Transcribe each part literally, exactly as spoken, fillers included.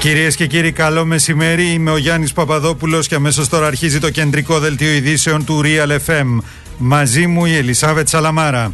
Κυρίες και κύριοι, καλό μεσημέρι. Είμαι ο Γιάννης Παπαδόπουλος και αμέσως τώρα αρχίζει το κεντρικό δελτίο ειδήσεων του Real εφ εμ. Μαζί μου η Ελισάβετ Σαλαμάρα.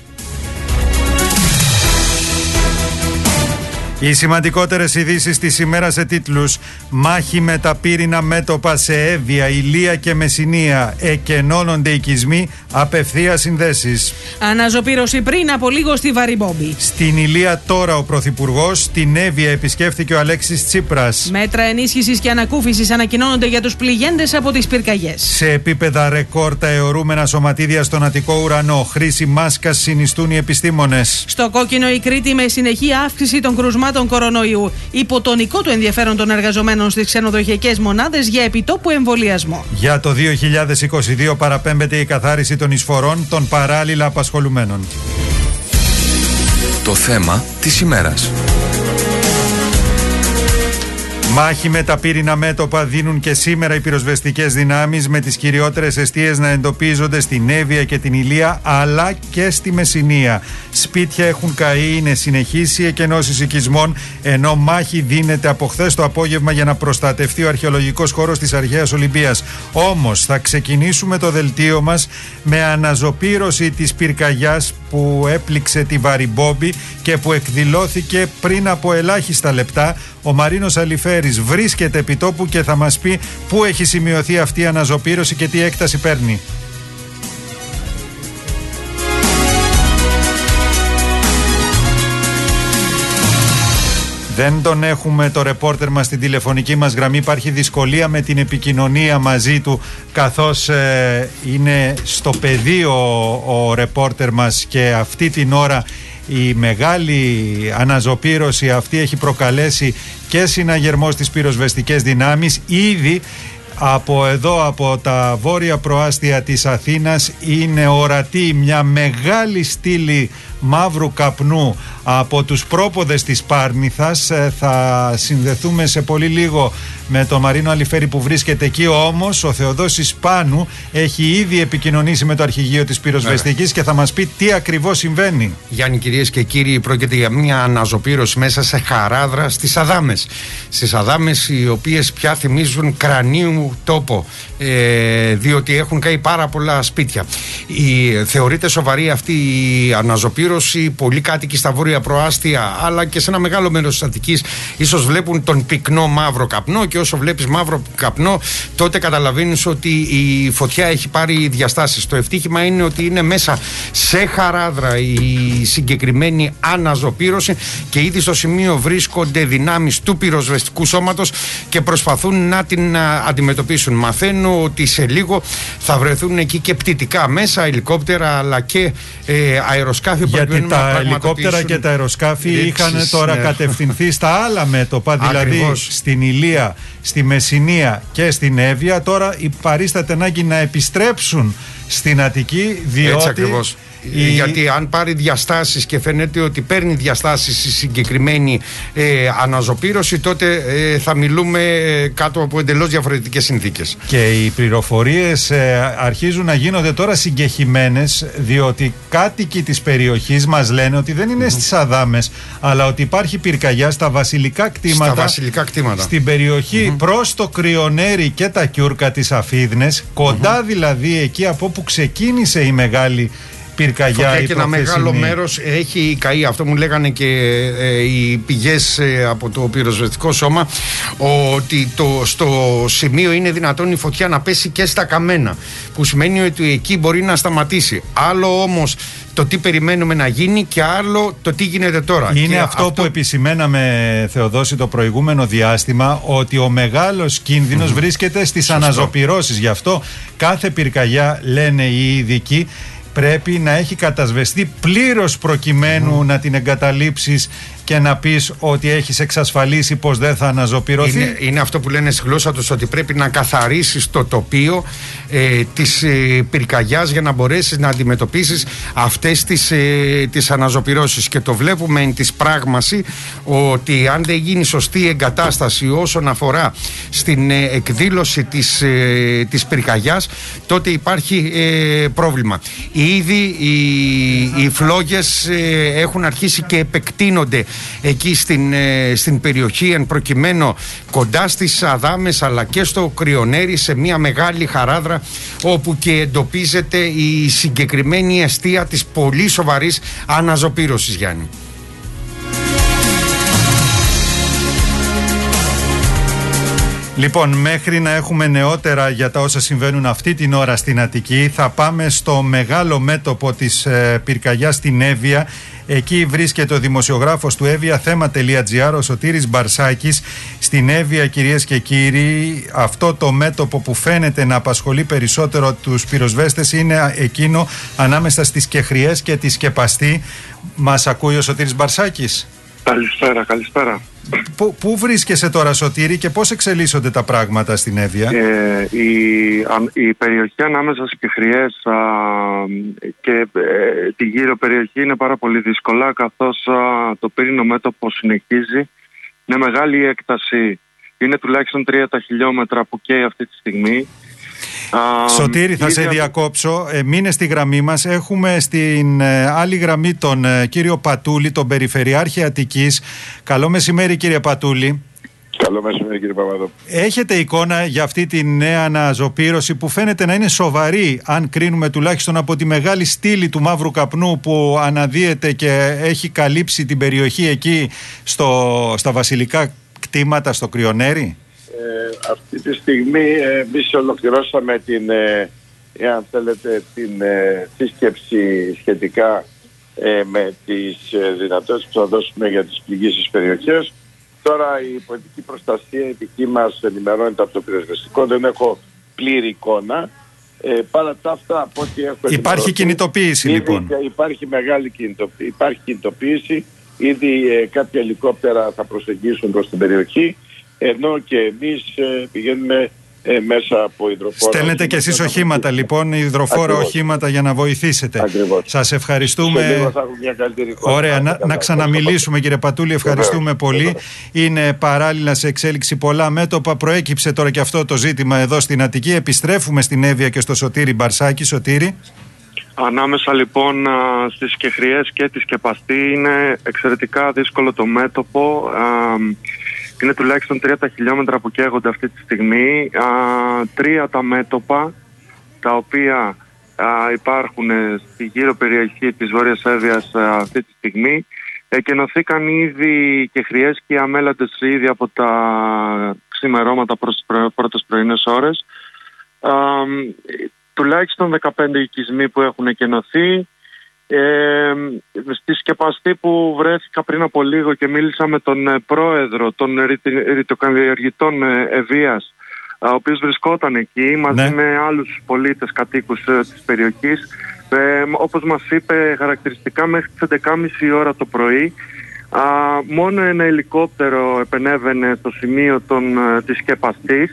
Οι σημαντικότερες ειδήσεις της ημέρας σε τίτλους: μάχη με τα πύρινα μέτωπα σε Εύβοια, Ηλία και Μεσσηνία. Εκενώνονται οικισμοί, απευθείας συνδέσεις. Αναζωπήρωση πριν από λίγο στη Βαριμπόμπη. Στην Ηλία τώρα ο Πρωθυπουργός. Στην Εύβοια επισκέφθηκε ο Αλέξης Τσίπρας. Μέτρα ενίσχυσης και ανακούφισης ανακοινώνονται για τους πληγέντες από τις πυρκαγιές. Σε επίπεδα ρεκόρ τα αιωρούμενα σωματίδια στον Αττικό ουρανό. Χρήση μάσκας συνιστούν οι επιστήμονες. Στο κόκκινο η Κρήτη με συνεχή αύξηση των κρουσμάτων κορονοϊού. Υποτονικό το ενδιαφέρον των εργαζομένων στις ξενοδοχειακές μονάδες για επιτόπου εμβολιασμό. Για το δύο χιλιάδες είκοσι δύο παραπέμπεται η καθάριση των εισφορών των παράλληλα απασχολουμένων. Το θέμα της ημέρας. Μάχη με τα πύρινα μέτωπα δίνουν και σήμερα οι πυροσβεστικές δυνάμεις, με τις κυριότερες εστίες να εντοπίζονται στην Εύβοια και την Ηλία, αλλά και στη Μεσσηνία. Σπίτια έχουν καεί, είναι συνεχής η εκενώσεις οικισμών, ενώ μάχη δίνεται από χθες το απόγευμα για να προστατευτεί ο αρχαιολογικός χώρος της Αρχαίας Ολυμπίας. Όμως θα ξεκινήσουμε το δελτίο μας με αναζωπήρωση της πυρκαγιάς που έπληξε τη Βαριμπόμπη και που εκδηλώθηκε πριν από ελάχιστα λεπτά. Ο Μαρίνος Αλιφέρης βρίσκεται επί τόπου και θα μας πει πού έχει σημειωθεί αυτή η αναζωπήρωση και τι έκταση παίρνει. Δεν τον έχουμε το ρεπόρτερ μας στην τηλεφωνική μας γραμμή. Υπάρχει δυσκολία με την επικοινωνία μαζί του, καθώς ε, είναι στο πεδίο ο, ο ρεπόρτερ μας και αυτή την ώρα η μεγάλη αναζωπήρωση αυτή έχει προκαλέσει και συναγερμό στις πυροσβεστικές δυνάμεις. Ήδη από εδώ, από τα βόρεια προάστια της Αθήνας, είναι ορατή μια μεγάλη στήλη μαύρου καπνού από τους πρόποδες της Πάρνηθας. Θα συνδεθούμε σε πολύ λίγο με τον Μαρίνο Αλιφέρη που βρίσκεται εκεί, όμως ο Θεοδόσης Πάνου έχει ήδη επικοινωνήσει με το αρχηγείο της πυροσβεστικής και θα μας πει τι ακριβώς συμβαίνει. Γιάννη, κυρίες και κύριοι, πρόκειται για μια αναζωπήρωση μέσα σε χαράδρα στις Αδάμες. Στις Αδάμες, οι οποίες πια θυμίζουν κρανίου τόπο, ε, διότι έχουν καεί πάρα πολλά σπίτια. Η, θεωρείται σοβαρή αυτή η αναζωπήρωση. Πολλοί κάτοικοι στα βόρεια προάστια, αλλά και σε ένα μεγάλο μέρος της Αττικής, ίσως βλέπουν τον πυκνό μαύρο καπνό, και όσο βλέπεις μαύρο καπνό, τότε καταλαβαίνεις ότι η φωτιά έχει πάρει διαστάσεις. Το ευτύχημα είναι ότι είναι μέσα σε χαράδρα η συγκεκριμένη αναζωπήρωση και ήδη στο σημείο βρίσκονται δυνάμεις του πυροσβεστικού σώματος και προσπαθούν να την αντιμετωπίσουν. Μαθαίνω ότι σε λίγο θα βρεθούν εκεί και πτυτικά μέσα, ελικόπτερα, αλλά και ε, αεροσκάφη. Γιατί τα ελικόπτερα και τα αεροσκάφη ρίξεις, είχαν τώρα ναι. κατευθυνθεί στα άλλα μέτωπα, δηλαδή ακριβώς. Στην Ηλία, στη Μεσσηνία και στην Εύβοια. Τώρα παρίσταται ανάγκη να επιστρέψουν στην Αττική, διότι έτσι ακριβώς. Η... Γιατί αν πάρει διαστάσεις και φαίνεται ότι παίρνει διαστάσεις η συγκεκριμένη ε, αναζωπήρωση, τότε ε, θα μιλούμε ε, κάτω από εντελώς διαφορετικές συνθήκες. Και οι πληροφορίες ε, αρχίζουν να γίνονται τώρα συγκεχημένες, διότι κάτοικοι της περιοχής μας λένε ότι δεν είναι mm-hmm. στις Αδάμες, αλλά ότι υπάρχει πυρκαγιά στα βασιλικά κτήματα, στα βασιλικά κτήματα. Στην περιοχή mm-hmm. προς το Κρυονέρι και τα Κιούρκα της Αφίδνες, κοντά mm-hmm. δηλαδή εκεί από όπου ξεκίνησε η μεγάλη πυρκαγιά, και ένα μεγάλο μέρος έχει καεί. Αυτό μου λέγανε και ε, οι πηγές ε, από το πυροσβεστικό σώμα, ότι το, στο σημείο είναι δυνατόν η φωτιά να πέσει και στα καμένα, που σημαίνει ότι εκεί μπορεί να σταματήσει. Άλλο όμως το τι περιμένουμε να γίνει και άλλο το τι γίνεται τώρα. Είναι και αυτό, αυτό που επισημέναμε, Θεοδόση, το προηγούμενο διάστημα, ότι ο μεγάλος κίνδυνος mm-hmm. βρίσκεται στις Σωστό. αναζωπυρώσεις. Γι' αυτό κάθε πυρκαγιά, λένε οι ειδικοί, πρέπει να έχει κατασβεστεί πλήρως προκειμένου mm. να την εγκαταλείψεις και να πεις ότι έχεις εξασφαλίσει πως δεν θα αναζωπυρωθεί. Είναι, είναι αυτό που λένε στη γλώσσα τους, ότι πρέπει να καθαρίσεις το τοπίο ε, της ε, πυρκαγιάς για να μπορέσεις να αντιμετωπίσεις αυτές τις, ε, τις αναζωπυρώσεις. Και το βλέπουμε εν της πράγμαση ότι αν δεν γίνει σωστή εγκατάσταση όσον αφορά στην ε, εκδήλωση της, ε, της πυρκαγιάς, τότε υπάρχει ε, πρόβλημα. Ήδη οι, οι φλόγες ε, έχουν αρχίσει και επεκτείνονται εκεί στην, ε, στην περιοχή, εν προκειμένου κοντά στις Αδάμες αλλά και στο Κριονέρι, σε μια μεγάλη χαράδρα όπου και εντοπίζεται η συγκεκριμένη αιστεία της πολύ σοβαρής αναζωπήρωσης, Γιάννη. Λοιπόν, μέχρι να έχουμε νεότερα για τα όσα συμβαίνουν αυτή την ώρα στην Αττική, θα πάμε στο μεγάλο μέτωπο της ε, πυρκαγιάς στην Εύβοια. Εκεί βρίσκεται ο δημοσιογράφος του εύβοια θέμα τελεία τζι άρ, ο Σωτήρης Μπαρσάκης. Στην Εύβοια, κυρίες και κύριοι, αυτό το μέτωπο που φαίνεται να απασχολεί περισσότερο τους πυροσβέστες είναι εκείνο ανάμεσα στις Κεχριές και τη Σκεπαστή. Μας ακούει ο Σωτήρης Μπαρσάκης? Καλησπέρα, καλησπέρα. Πού, πού βρίσκεσαι τώρα, Σωτήρη, και πώς εξελίσσονται τα πράγματα στην Εύβοια? Ε, η, η περιοχή ανάμεσα στις Κεχριές α, και ε, τη γύρω περιοχή είναι πάρα πολύ δύσκολα, καθώς α, το πύρινο μέτωπο συνεχίζει. Είναι μεγάλη η έκταση, είναι τουλάχιστον τρία τα χιλιόμετρα που καίει αυτή τη στιγμή. Σωτήρη, θα σε διακόψω. Ε, μείνε στη γραμμή μας. Έχουμε στην ε, άλλη γραμμή τον ε, κύριο Πατούλη, τον Περιφερειάρχη Αττικής. Καλό μεσημέρι, κύριε Πατούλη. Καλό μεσημέρι, κύριε Παπαδόπουλο. Έχετε εικόνα για αυτή τη νέα αναζωπήρωση που φαίνεται να είναι σοβαρή, αν κρίνουμε τουλάχιστον από τη μεγάλη στήλη του μαύρου καπνού που αναδύεται και έχει καλύψει την περιοχή εκεί στο, στα βασιλικά κτήματα, στο Κριονέρι? Ε, αυτή τη στιγμή ε, εμείς ολοκληρώσαμε την, ε, εάν θέλετε, την ε, σύσκεψη σχετικά ε, με τις ε, δυνατότητες που θα δώσουμε για τις πληγήσεις περιοχές. Τώρα η πολιτική προστασία, η δική μας, ενημερώνεται από το πυροσβεστικό. Δεν έχω πλήρη εικόνα. Ε, παρά τα αυτά, από ό,τι έχω υπάρχει κινητοποίηση, ήδη, λοιπόν. Υπάρχει μεγάλη κινητοποίηση. Υπάρχει κινητοποίηση. Ήδη ε, κάποια ελικόπτερα θα προσεγγίσουν προς την περιοχή, ενώ και εμείς ε, πηγαίνουμε ε, μέσα από υδροφόρα. Στέλνετε και εσείς οχήματα, λοιπόν, υδροφόρα Ακριβώς. οχήματα για να βοηθήσετε. Ακριβώς. Σας ευχαριστούμε. Σε λίγο θα έχουμε μια καλύτερη εικόνα. Ωραία, να, να ξαναμιλήσουμε, κύριε Πατούλη. Ευχαριστούμε Βεβαίως. πολύ. Βεβαίως. Είναι παράλληλα σε εξέλιξη πολλά μέτωπα. Προέκυψε τώρα και αυτό το ζήτημα εδώ στην Αττική. Επιστρέφουμε στην Εύβοια και στο Σωτήρη Μπαρσάκη. Σωτήρη. Ανάμεσα λοιπόν στις Κεχριές και τη Σκεπαστή είναι εξαιρετικά δύσκολο το μέτωπο. Είναι τουλάχιστον τρία τα χιλιόμετρα που καίγονται αυτή τη στιγμή. Α, τρία τα μέτωπα τα οποία α, υπάρχουν στη γύρω περιοχή της Βόρειας Εύβοιας αυτή τη στιγμή. Εκενωθήκαν ήδη οι Κεχριές και οι Αμέλαντες ήδη από τα ξημερώματα προς τις προ, πρώτες πρωινές ώρες. Α, τουλάχιστον δεκαπέντε οικισμοί που έχουν εκενωθεί. Ε, στη Σκεπαστή που βρέθηκα πριν από λίγο και μίλησα με τον ε, πρόεδρο των ρητοκαλλιεργητών ε, Εβίας, ο οποίος βρισκόταν εκεί μαζί ναι. με άλλους πολίτες κατοίκους ε, της περιοχής, ε, όπως μας είπε χαρακτηριστικά μέχρι τις έντεκα και μισή ώρα το πρωί α, μόνο ένα ελικόπτερο επενέβαινε στο σημείο των, ε, της Σκεπαστής.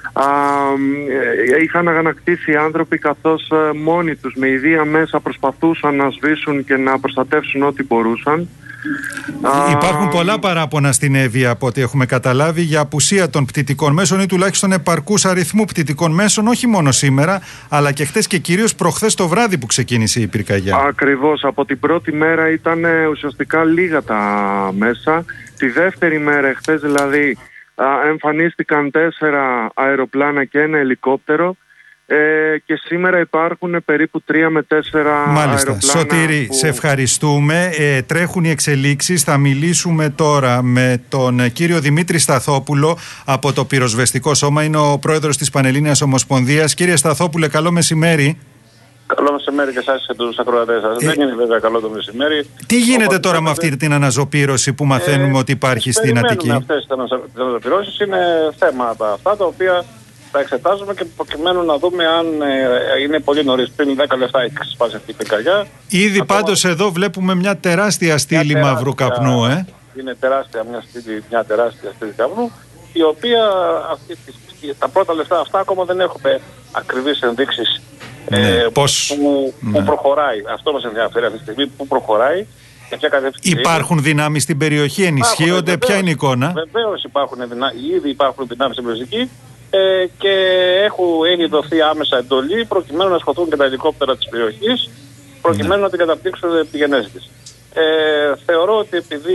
Uh, είχαν αγανακτήσει οι άνθρωποι, καθώς uh, μόνοι τους με ιδία μέσα προσπαθούσαν να σβήσουν και να προστατεύσουν ό,τι μπορούσαν. Uh, Υπάρχουν πολλά παράπονα στην Εύβοια, από ό,τι έχουμε καταλάβει, για απουσία των πτυτικών μέσων ή τουλάχιστον επαρκούς αριθμού πτυτικών μέσων, όχι μόνο σήμερα, αλλά και χτες και κυρίως προχθές το βράδυ που ξεκίνησε η πυρκαγιά. Ακριβώς, από την πρώτη μέρα ήταν uh, ουσιαστικά λίγα τα μέσα. Τη δεύτερη μέρα, χτες δηλαδή, εμφανίστηκαν τέσσερα αεροπλάνα και ένα ελικόπτερο ε, και σήμερα υπάρχουν περίπου τρία με τέσσερα Μάλιστα. αεροπλάνα. Σωτήρη, που... σε ευχαριστούμε. Ε, τρέχουν οι εξελίξεις. Θα μιλήσουμε τώρα με τον κύριο Δημήτρη Σταθόπουλο από το Πυροσβεστικό Σώμα. Είναι ο πρόεδρος της Πανελλήνιας Ομοσπονδίας. Κύριε Σταθόπουλε, καλό μεσημέρι. Καλό μεσημέρι και εσάς και τους ακροατές σας. Ε, Δεν είναι βέβαια καλό το μεσημέρι. Τι γίνεται Οπότε, τώρα με αυτή την αναζωπήρωση που μαθαίνουμε ε, ότι υπάρχει στην Αττική? Αυτές τις αναζωπηρώσεις είναι θέματα αυτά τα οποία θα εξετάζουμε και προκειμένου να δούμε αν ε, είναι πολύ νωρίς. Πριν δέκα λεπτά έχει ξεσπάσει αυτή η πυρκαγιά. Ήδη Ακόμα... πάντως εδώ βλέπουμε μια τεράστια στήλη μια μαύρου καπνού. Ε. Είναι τεράστια μια, στήλη, μια τεράστια στήλη καπνού, η οποία αυτή, τα πρώτα λεπτά αυτά ακόμα δεν έχουμε ακριβείς ενδείξεις. Ναι, ε, πώς... που, που ναι. προχωράει. Αυτό μας ενδιαφέρει αυτή τη στιγμή, που προχωράει. Υπάρχουν δυνάμεις στην περιοχή, ενισχύονται, ποια είναι η εικόνα? Βεβαίως υπάρχουν, ήδη υπάρχουν δυνάμεις στην περιοχή ε, και έχουν ήδη δοθεί άμεσα εντολή προκειμένου να ασχοληθούν και τα ελικόπτερα της περιοχής, προκειμένου ναι. να την καταπτύξουν τη γενέση της. Ε, θεωρώ ότι επειδή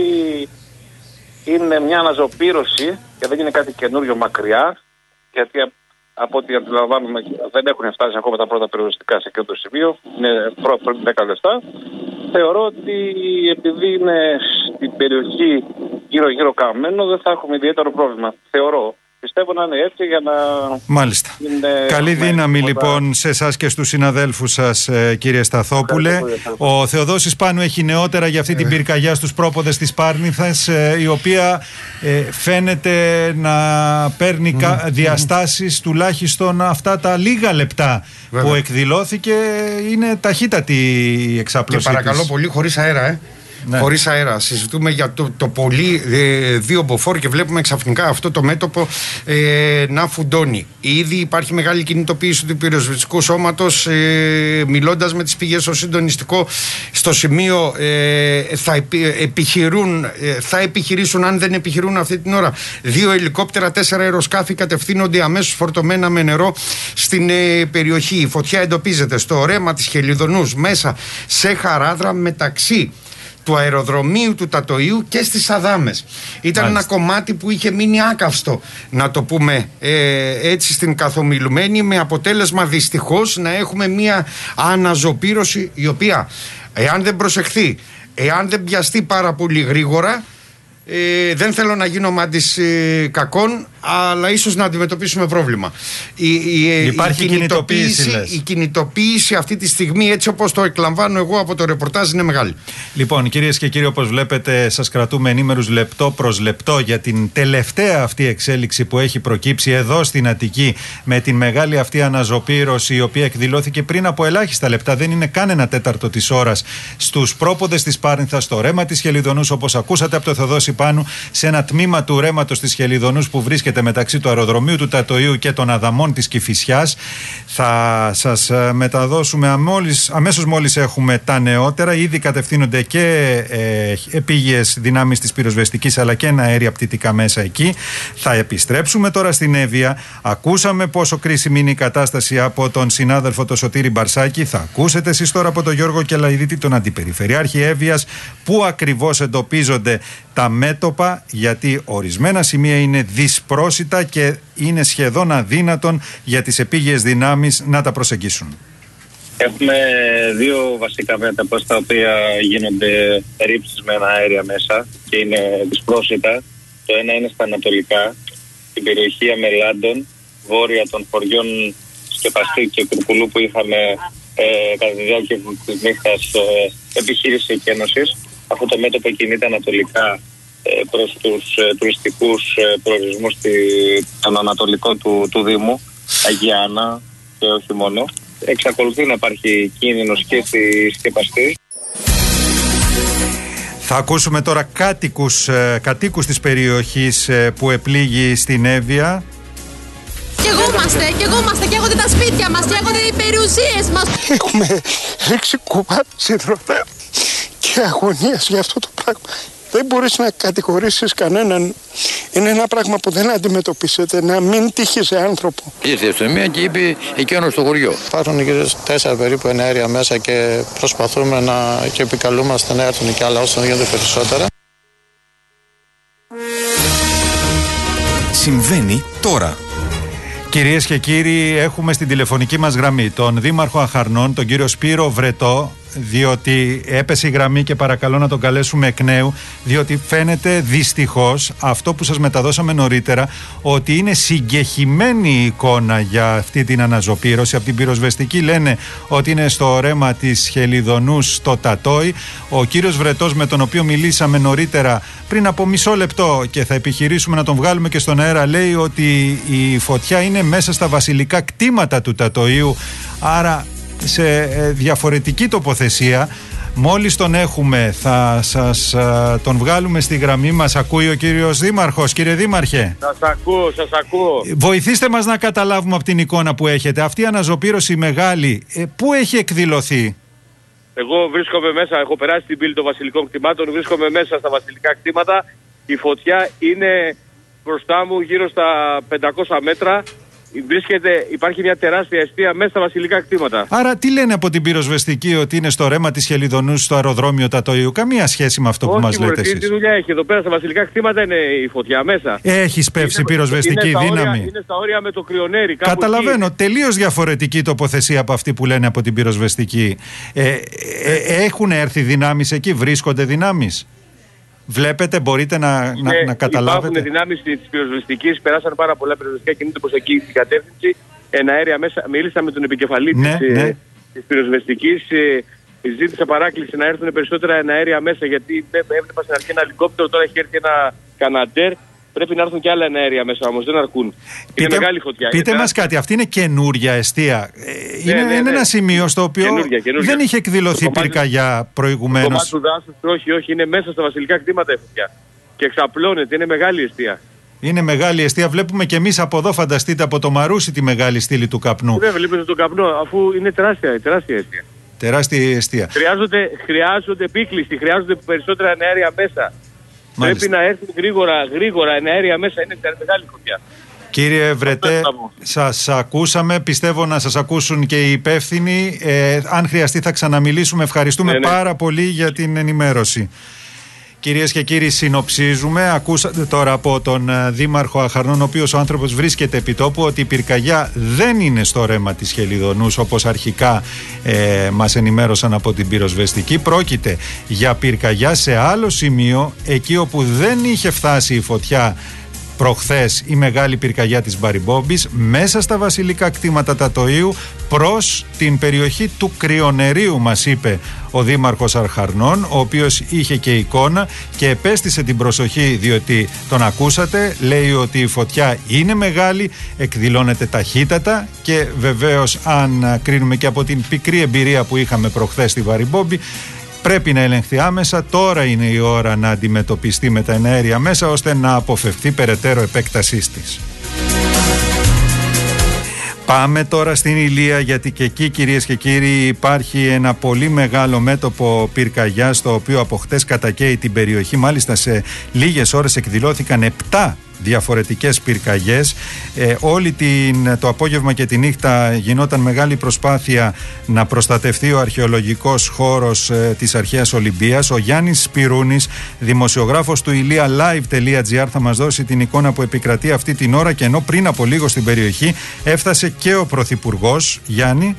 είναι μια αναζωπήρωση και δεν είναι κάτι καινούριο μακριά, γιατί από ό,τι αντιλαμβάνουμε δεν έχουν φτάσει ακόμα τα πρώτα περιοριστικά σε εκείνο το σημείο, είναι πριν δέκα λεπτά. Θεωρώ ότι επειδή είναι στην περιοχή γύρω-γύρω καμένο δεν θα έχουμε ιδιαίτερο πρόβλημα. Θεωρώ. Πιστεύω να είναι έτσι για να... Μάλιστα. Είναι... Καλή δύναμη τίποτα... λοιπόν σε εσάς και στους συναδέλφους σας, κύριε Σταθόπουλε. Ο Θεοδόσης Πάνου έχει νεότερα για αυτή ε. την πυρκαγιά στους πρόποδες της Πάρνηθας, η οποία ε, φαίνεται να παίρνει mm. διαστάσεις mm. τουλάχιστον αυτά τα λίγα λεπτά Βέβαια. που εκδηλώθηκε. Είναι ταχύτατη η εξάπλωση. Και παρακαλώ της. πολύ, χωρίς αέρα, ε. Ναι. Χωρίς αέρα. Συζητούμε για το, το πολύ ε, δύο μποφόρ και βλέπουμε ξαφνικά αυτό το μέτωπο ε, να φουντώνει. Ήδη υπάρχει μεγάλη κινητοποίηση του πυροσβεστικού σώματος. Ε, μιλώντας με τις πηγές στο συντονιστικό, στο σημείο ε, θα, επι, επιχειρούν, ε, θα επιχειρήσουν, αν δεν επιχειρούν αυτή την ώρα, δύο ελικόπτερα, τέσσερα αεροσκάφη κατευθύνονται αμέσως φορτωμένα με νερό στην ε, περιοχή. Η φωτιά εντοπίζεται στο ρέμα της Χελιδονούς, μέσα σε Χαράδρα, μεταξύ του αεροδρομίου του Τατοίου και στις Αδάμες. Ήταν Μάλιστα. ένα κομμάτι που είχε μείνει άκαυστο, να το πούμε ε, έτσι, στην καθομιλουμένη, με αποτέλεσμα δυστυχώς να έχουμε μια αναζωπήρωση η οποία, εάν δεν προσεχθεί, εάν δεν πιαστεί πάρα πολύ γρήγορα, Ε, δεν θέλω να γίνω μάντης ε, κακών, αλλά ίσως να αντιμετωπίσουμε πρόβλημα. Η, η, Υπάρχει η κινητοποίηση, κινητοποίηση, η κινητοποίηση αυτή τη στιγμή, έτσι όπως το εκλαμβάνω εγώ από το ρεπορτάζ, είναι μεγάλη. Λοιπόν, κυρίες και κύριοι, όπως βλέπετε, σας κρατούμε ενήμερους λεπτό προς λεπτό για την τελευταία αυτή εξέλιξη που έχει προκύψει εδώ στην Αττική, με την μεγάλη αυτή αναζωπήρωση, η οποία εκδηλώθηκε πριν από ελάχιστα λεπτά, δεν είναι καν ένα τέταρτο της ώρας, στους πρόποδες της Πάρνηθας, στο ρέμα της Χελιδονούς, όπως ακούσατε από το Θεοδόση Πάνου, σε ένα τμήμα του ρέματος της Χελιδονούς που βρίσκεται μεταξύ του αεροδρομίου του Τατοίου και των Αδαμών της Κηφισιάς. Θα σας μεταδώσουμε αμόλις, αμέσως μόλις έχουμε τα νεότερα. Ήδη κατευθύνονται και ε, επίγειες δυνάμεις της πυροσβεστικής αλλά και αέρια πτυτικά μέσα εκεί. Θα επιστρέψουμε τώρα στην Εύβοια. Ακούσαμε πόσο κρίσιμη είναι η κατάσταση από τον συνάδελφο τον Σωτήρη Μπαρσάκη. Θα ακούσετε εσείς τώρα από τον Γιώργο Κελαϊδίτη, τον Αντιπεριφερειάρχη Εύβοιας, πού ακριβώς εντοπίζονται τα μέτωπα, γιατί ορισμένα σημεία είναι δυσπρόσιτα και είναι σχεδόν αδύνατον για τις επίγειες δυνάμεις να τα προσεγγίσουν. Έχουμε δύο βασικά μέτωπα στα οποία γίνονται ρήψεις με ένα αέρια μέσα και είναι δυσπρόσιτα. Το ένα είναι στα ανατολικά, στην περιοχή Αμελάντων, βόρεια των χωριών Σκεπαστή και Κουρκουλού, που είχαμε ε, κατά τη διάρκεια της νύχτας ε, επιχείρηση εκένωσης. Αυτό το μέτωπο κινείται ανατολικά ε, προς τους ε, τουριστικούς ε, προορισμούς των ανατολικών του, του Δήμου, Αγία Άννα και όχι μόνο. Εξακολουθεί να υπάρχει κίνδυνος και στη Σκεπαστή. Θα ακούσουμε τώρα κάτοικους, ε, κατοίκους της περιοχής ε, που επλήγει στην Εύβοια. Κι εγώ είμαστε, κι εγώ είμαστε, καίγονται τα σπίτια μας, καίγονται οι περιουσίες μας. Έχουμε ρίξει κουβάτες υδροδέα και αγωνίας για αυτό το πράγμα. Δεν μπορείς να κατηγορήσεις κανέναν. Είναι ένα πράγμα που δεν αντιμετωπίσετε, να μην τύχει σε άνθρωπο. Ήρθε η αστυνομία και είπε εκείνο στο χωριό. Υπάρχουν γύρω τέσσερα περίπου εναέρια μέσα και προσπαθούμε να και επικαλούμαστε να έρθουν και άλλα όσο γίνονται περισσότερα. Συμβαίνει τώρα. Κυρίες και κύριοι, έχουμε στην τηλεφωνική μας γραμμή τον Δήμαρχο Αχαρνών, τον κύριο Σπύρο Βρετό, διότι έπεσε η γραμμή και παρακαλώ να τον καλέσουμε εκ νέου, διότι φαίνεται δυστυχώς αυτό που σας μεταδώσαμε νωρίτερα, ότι είναι συγκεχημένη η εικόνα για αυτή την αναζωπήρωση. Από την πυροσβεστική λένε ότι είναι στο ρέμα της Χελιδονούς στο Τατόι. Ο κύριος Βρετός, με τον οποίο μιλήσαμε νωρίτερα πριν από μισό λεπτό και θα επιχειρήσουμε να τον βγάλουμε και στον αέρα, λέει ότι η φωτιά είναι μέσα στα βασιλικά κτήματα του Τατοίου, άρα σε διαφορετική τοποθεσία. Μόλις τον έχουμε θα σας α, τον βγάλουμε στη γραμμή μας. Ακούει ο κύριος Δήμαρχος. Κύριε Δήμαρχε, σας ακούω, σας ακούω. Βοηθήστε μας να καταλάβουμε από την εικόνα που έχετε, αυτή η αναζωπήρωση μεγάλη, ε, πού έχει εκδηλωθεί? Εγώ βρίσκομαι μέσα, έχω περάσει την πύλη των βασιλικών κτημάτων, βρίσκομαι μέσα στα βασιλικά κτήματα. Η φωτιά είναι μπροστά μου γύρω στα πεντακόσια μέτρα. βρίσκεται, υπάρχει μια τεράστια εστία μέσα στα βασιλικά κτήματα. Άρα τι λένε από την πυροσβεστική, ότι είναι στο ρέμα της Χελιδονού στο αεροδρόμιο Τατοίου? Καμία σχέση με αυτό. Όχι, που μας λέτε εσείς. Τι δουλειά έχει εδώ πέρα στα βασιλικά κτήματα? Είναι η φωτιά μέσα. Έχει σπεύσει είναι, πυροσβεστική είναι δύναμη. Όρια, είναι στα όρια με το κρυονέρι. Καταλαβαίνω. Τελείως διαφορετική τοποθεσία από αυτή που λένε από την πυροσβεστική. Ε, ε, ε, έχουν έρθει δυνάμεις εκεί, βρίσκονται δυνάμεις? Βλέπετε, μπορείτε να, είναι, να, να καταλάβετε. Υπάρχουν δυνάμεις της πυροσβεστικής, περάσαν πάρα πολλά πυροσβεστικά, κινούνται προς εκεί την κατεύθυνση. Εναέρια μέσα, μίλησα με τον επικεφαλή ναι, της, ναι. της πυροσβεστικής. Ζήτησα παράκληση να έρθουν περισσότερα εναέρια μέσα, γιατί έβλεπα στην αρχή ένα ελικόπτερο, τώρα έχει έρθει ένα καναντέρ. Πρέπει να έρθουν και άλλα εναέρια μέσα όμως, δεν αρκούν. Πείτε, είναι μεγάλη φωτιά. Πείτε είναι μας τεράστια... κάτι, αυτή είναι καινούρια εστία. Ναι, είναι, ναι, ναι, είναι ναι. ένα σημείο στο οποίο καινούρια, καινούρια. δεν είχε εκδηλωθεί πυρκαγιά προηγουμένως. Το κομμάτι του δάσους, όχι, όχι, είναι μέσα στα βασιλικά κτήματα η φωτιά. Και εξαπλώνεται, είναι μεγάλη εστία. Είναι μεγάλη εστία. Βλέπουμε και εμείς από εδώ, φανταστείτε, από το Μαρούσι τη μεγάλη στήλη του καπνού. Βέβαια, βλέπετε τον καπνό, αφού είναι τεράστια, τεράστια εστία. Τεράστια εστία. Χρειάζονται, χρειάζονται επίκληση, χρειάζονται περισσότερα εναέρια μέσα. Μάλιστα. Πρέπει να έρθουν γρήγορα, γρήγορα εναέρια μέσα, είναι μεγάλη φωτιά. Κύριε Βρετέ, σας ακούσαμε, πιστεύω να σας ακούσουν και οι υπεύθυνοι. Ε, αν χρειαστεί θα ξαναμιλήσουμε. Ευχαριστούμε ναι, ναι. πάρα πολύ για την ενημέρωση. Κυρίες και κύριοι, συνοψίζουμε. Ακούσατε τώρα από τον Δήμαρχο Αχαρνών, ο οποίος ο άνθρωπος βρίσκεται επί τόπου, ότι η πυρκαγιά δεν είναι στο ρέμα της Χελιδονούς, όπως αρχικά ε, μας ενημέρωσαν από την πυροσβεστική. Πρόκειται για πυρκαγιά σε άλλο σημείο, εκεί όπου δεν είχε φτάσει η φωτιά προχθές η μεγάλη πυρκαγιά της Μπαριμπόμπης, μέσα στα βασιλικά κτήματα Τατοίου προς την περιοχή του Κρυονερίου, μας είπε ο Δήμαρχος Αχαρνών, ο οποίος είχε και εικόνα και επέστησε την προσοχή, διότι τον ακούσατε, λέει ότι η φωτιά είναι μεγάλη, εκδηλώνεται ταχύτατα και βεβαίως, αν κρίνουμε και από την πικρή εμπειρία που είχαμε προχθές στη Μπαριμπόμπη, πρέπει να ελεγχθεί άμεσα. Τώρα είναι η ώρα να αντιμετωπιστεί με τα εναέρια μέσα, ώστε να αποφευθεί περαιτέρω επέκτασής της. Πάμε τώρα στην Ηλία, γιατί και εκεί, κυρίες και κύριοι, υπάρχει ένα πολύ μεγάλο μέτωπο πυρκαγιάς, το οποίο από χτες κατακαίει την περιοχή. Μάλιστα σε λίγες ώρες εκδηλώθηκαν επτά διαφορετικές πυρκαγιές. Ε, όλη την, το απόγευμα και τη νύχτα γινόταν μεγάλη προσπάθεια να προστατευτεί ο αρχαιολογικός χώρος ε, της αρχαίας Ολυμπίας. Ο Γιάννης Σπυρούνης, δημοσιογράφος του ηλία live τελεία τζι άρ, θα μας δώσει την εικόνα που επικρατεί αυτή την ώρα, και ενώ πριν από λίγο στην περιοχή έφτασε και ο Πρωθυπουργός. Γιάννη.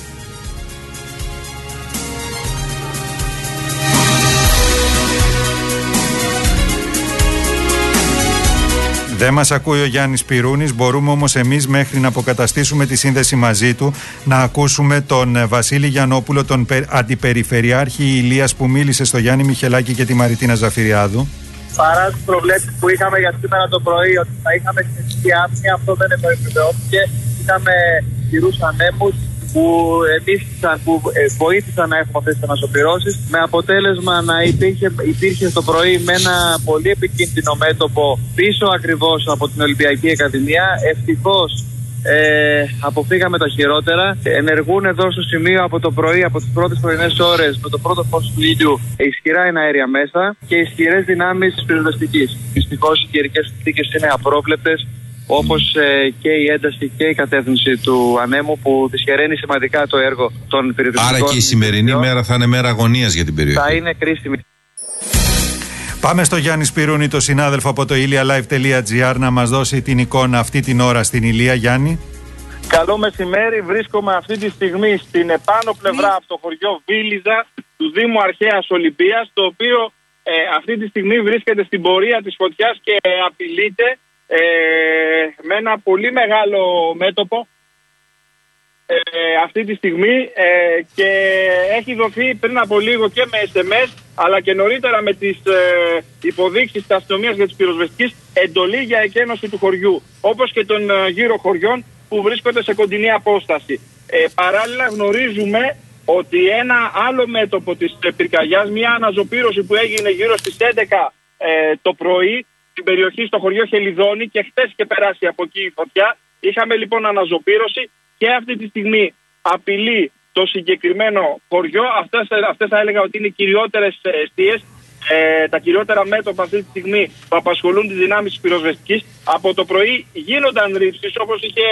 Δεν μας ακούει ο Γιάννης Σπυρούνης, μπορούμε όμως εμείς μέχρι να αποκαταστήσουμε τη σύνδεση μαζί του να ακούσουμε τον Βασίλη Γιαννόπουλο, τον Αντιπεριφερειάρχη Ηλίας, που μίλησε στο Γιάννη Μιχελάκη και τη Μαριτίνα Ζαφυριάδου. Παρά τις προβλέψεις που είχαμε για σήμερα το πρωί ότι θα είχαμε συνεχή άμυνα, αυτό δεν επιβεβαιώθηκε. Είχαμε καιρούς ανέμους που εμείς που βοήθησαν να έχουμε αυτές τις ανασωπηρώσεις, με αποτέλεσμα να υπήρχε, υπήρχε το πρωί με ένα πολύ επικίνδυνο μέτωπο πίσω ακριβώς από την Ολυμπιακή Ακαδημία. Ευτυχώς ε, αποφύγαμε τα χειρότερα. Ενεργούν εδώ στο σημείο από το πρωί, από τις πρώτες πρωινές ώρες, με το πρώτο φως του ήλιου, ισχυρά εναέρια μέσα και ισχυρές δυνάμεις της πυροσβεστικής. Δυστυχώς οι καιρικές συνθήκες είναι απρόβλεπτες, όπως ε, και η ένταση και η κατεύθυνση του ανέμου, που δυσχεραίνει σημαντικά το έργο των πυροσβεστικών. Άρα και η σημερινή μέρα θα είναι μέρα αγωνίας για την περιοχή. Θα είναι κρίσιμη. Πάμε στο Γιάννη Σπυρούνη, το συνάδελφο από το ηλία live τελεία τζι άρ, να μας δώσει την εικόνα αυτή την ώρα στην Ηλία. Γιάννη. Καλό μεσημέρι. Βρίσκομαι αυτή τη στιγμή στην επάνω πλευρά από το χωριό Βίλιζα του Δήμου Αρχαίας Ολυμπίας, το οποίο ε, αυτή τη στιγμή βρίσκεται στην πορεία της φωτιάς και ε, απειλείται Ε, με ένα πολύ μεγάλο μέτωπο ε, αυτή τη στιγμή ε, και έχει δοθεί πριν από λίγο και με ες εμ ες, αλλά και νωρίτερα με τις ε, υποδείξεις της αστυνομίας για τις πυροσβεστικές, εντολή για εκένωση του χωριού, όπως και των ε, γύρω χωριών που βρίσκονται σε κοντινή απόσταση. Ε, παράλληλα γνωρίζουμε ότι ένα άλλο μέτωπο της πυρκαγιάς, μια αναζωπήρωση που έγινε γύρω στις έντεκα ε, το πρωί στην περιοχή, στο χωριό Χελιδόνη, και χτες και περάσει από εκεί η φωτιά. Είχαμε λοιπόν αναζωπήρωση και αυτή τη στιγμή απειλεί το συγκεκριμένο χωριό. Αυτές, αυτές θα έλεγα ότι είναι οι κυριότερες εστίες, ε, τα κυριότερα μέτωπα αυτή τη στιγμή που απασχολούν τις δυνάμεις της πυροσβεστικής. Από το πρωί γίνονταν ρήψεις, όπως είχε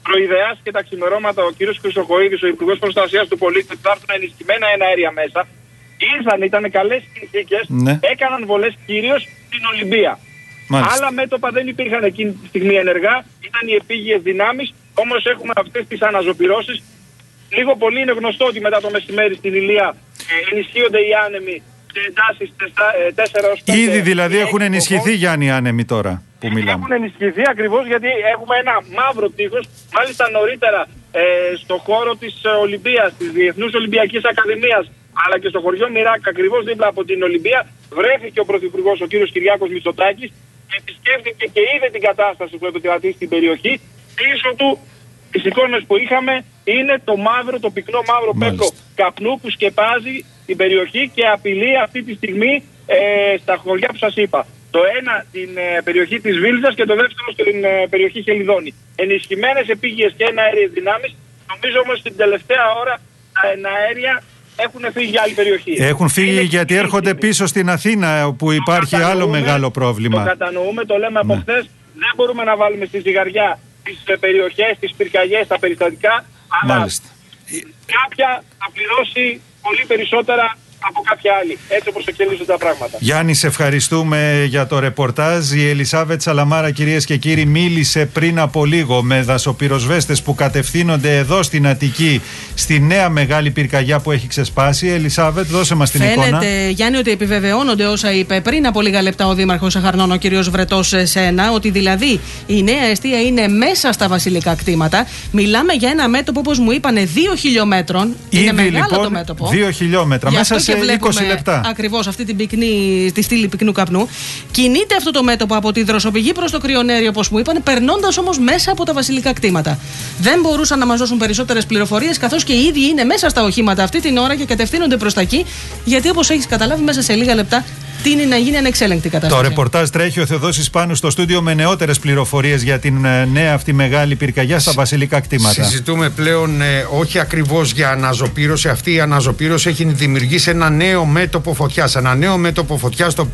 προειδεάσει και τα ξημερώματα ο κύριος Χρυσοχοΐδης, ο Υπουργός Προστασίας του Πολίτη, ότι θα έρθουν ενισχυμένα εναέρια μέσα. Ήρθαν, ήταν καλές συνθήκες, ναι. έκαναν βολές κυρίως στην Ολυμπία. Μάλιστα. Άλλα μέτωπα δεν υπήρχαν εκείνη τη στιγμή ενεργά, ήταν οι επίγειες δυνάμεις, όμως έχουμε αυτές τις αναζωπυρώσεις. Λίγο πολύ είναι γνωστό ότι μετά το μεσημέρι στην Ηλία ε, ενισχύονται οι άνεμοι σε εντάσεις τέσσερα έως πέντε. Ήδη δηλαδή έχουν ενισχυθεί, Γιάννη, οι άνεμοι τώρα που μιλάμε. Έχουν ενισχυθεί ακριβώς γιατί έχουμε ένα μαύρο τείχος. Μάλιστα νωρίτερα ε, στο χώρο της Ολυμπίας, της Διεθνούς Ολυμπιακής Ακαδημίας, αλλά και στο χωριό Μιράκ, ακριβώς δίπλα από την Ολυμπία, βρέθηκε ο Πρωθυπουργός, ο κύριος Κυριάκος Μητσοτάκης, και επισκέφθηκε και είδε την κατάσταση που επικρατεί στην περιοχή. Πίσω του, τις εικόνες που είχαμε, είναι το μαύρο, το πυκνό μαύρο πέπλο καπνού που σκεπάζει την περιοχή και απειλεί αυτή τη στιγμή ε, στα χωριά που σας είπα. Το ένα την ε, περιοχή της Βίλτζας και το δεύτερο στην ε, περιοχή Χελιδόνη. Ενισχυμένες επίγειες και εναέριες δυνάμεις. Νομίζω όμως την τελευταία ώρα τα εναέρια έχουν φύγει για άλλη περιοχή. Έχουν φύγει είναι γιατί έρχονται πίσω στην Αθήνα, όπου υπάρχει άλλο μεγάλο πρόβλημα. Το κατανοούμε, το λέμε από ναι. χθες. Δεν μπορούμε να βάλουμε στη ζυγαριά τις περιοχές, τις πυρκαγιές, τα περιστατικά. Αλλά Μάλιστα. κάποια θα πληρώσει πολύ περισσότερα από κάποια άλλη, έτσι όπως εξελίσσονται τα πράγματα. Γιάννη, σε ευχαριστούμε για το ρεπορτάζ. Η Ελισάβετ Σαλαμάρα, κυρίες και κύριοι, μίλησε πριν από λίγο με δασοπυροσβέστες που κατευθύνονται εδώ στην Αττική, στη νέα μεγάλη πυρκαγιά που έχει ξεσπάσει. Ελισάβετ, δώσε μας την Φαίνεται, εικόνα. Φαίνεται, Γιάννη, ότι επιβεβαιώνονται όσα είπε πριν από λίγα λεπτά ο Δήμαρχος Αχαρνών, ο κ. Βρετός Σένα, ότι δηλαδή η νέα εστία είναι μέσα στα βασιλικά κτήματα. Μιλάμε για ένα μέτωπο, όπως μου είπανε, δύο χιλιόμετρων. Ήδη, είναι μεγάλο λοιπόν, το μέτωπο. Δύο χιλιόμετρα. Γι' μέσα σε είκοσι λεπτά. Ακριβώς αυτή την πυκνή, τη στήλη πυκνού καπνού. Κινείται αυτό το μέτωπο από τη δροσοπηγή προς το κρυονέριο, όπως μου είπαν, περνώντας όμως μέσα από τα βασιλικά κτήματα. Δεν μπορούσαν να μας δώσουν περισσότερες πληροφορίες, καθώς και οι ίδιοι είναι μέσα στα οχήματα αυτή την ώρα και κατευθύνονται προς τα εκεί, γιατί όπως έχεις καταλάβει, μέσα σε λίγα λεπτά τείνει να γίνει ανεξέλεγκτη κατάσταση. Το ρεπορτάζ τρέχει ο Θεοδόσης Πάνου στο στούντιο με νεότερες πληροφορίες για την νέα αυτή μεγάλη πυρκαγιά στα βασιλικά κτήματα. Συζητούμε πλέον ε, όχι ακριβώς για αναζωπήρωση. Αυτή η αναζωπήρωση έχει δημιουργήσει ένα νέο μέτωπο φωτιάς. Ένα νέο μέτωπο φωτιάς το,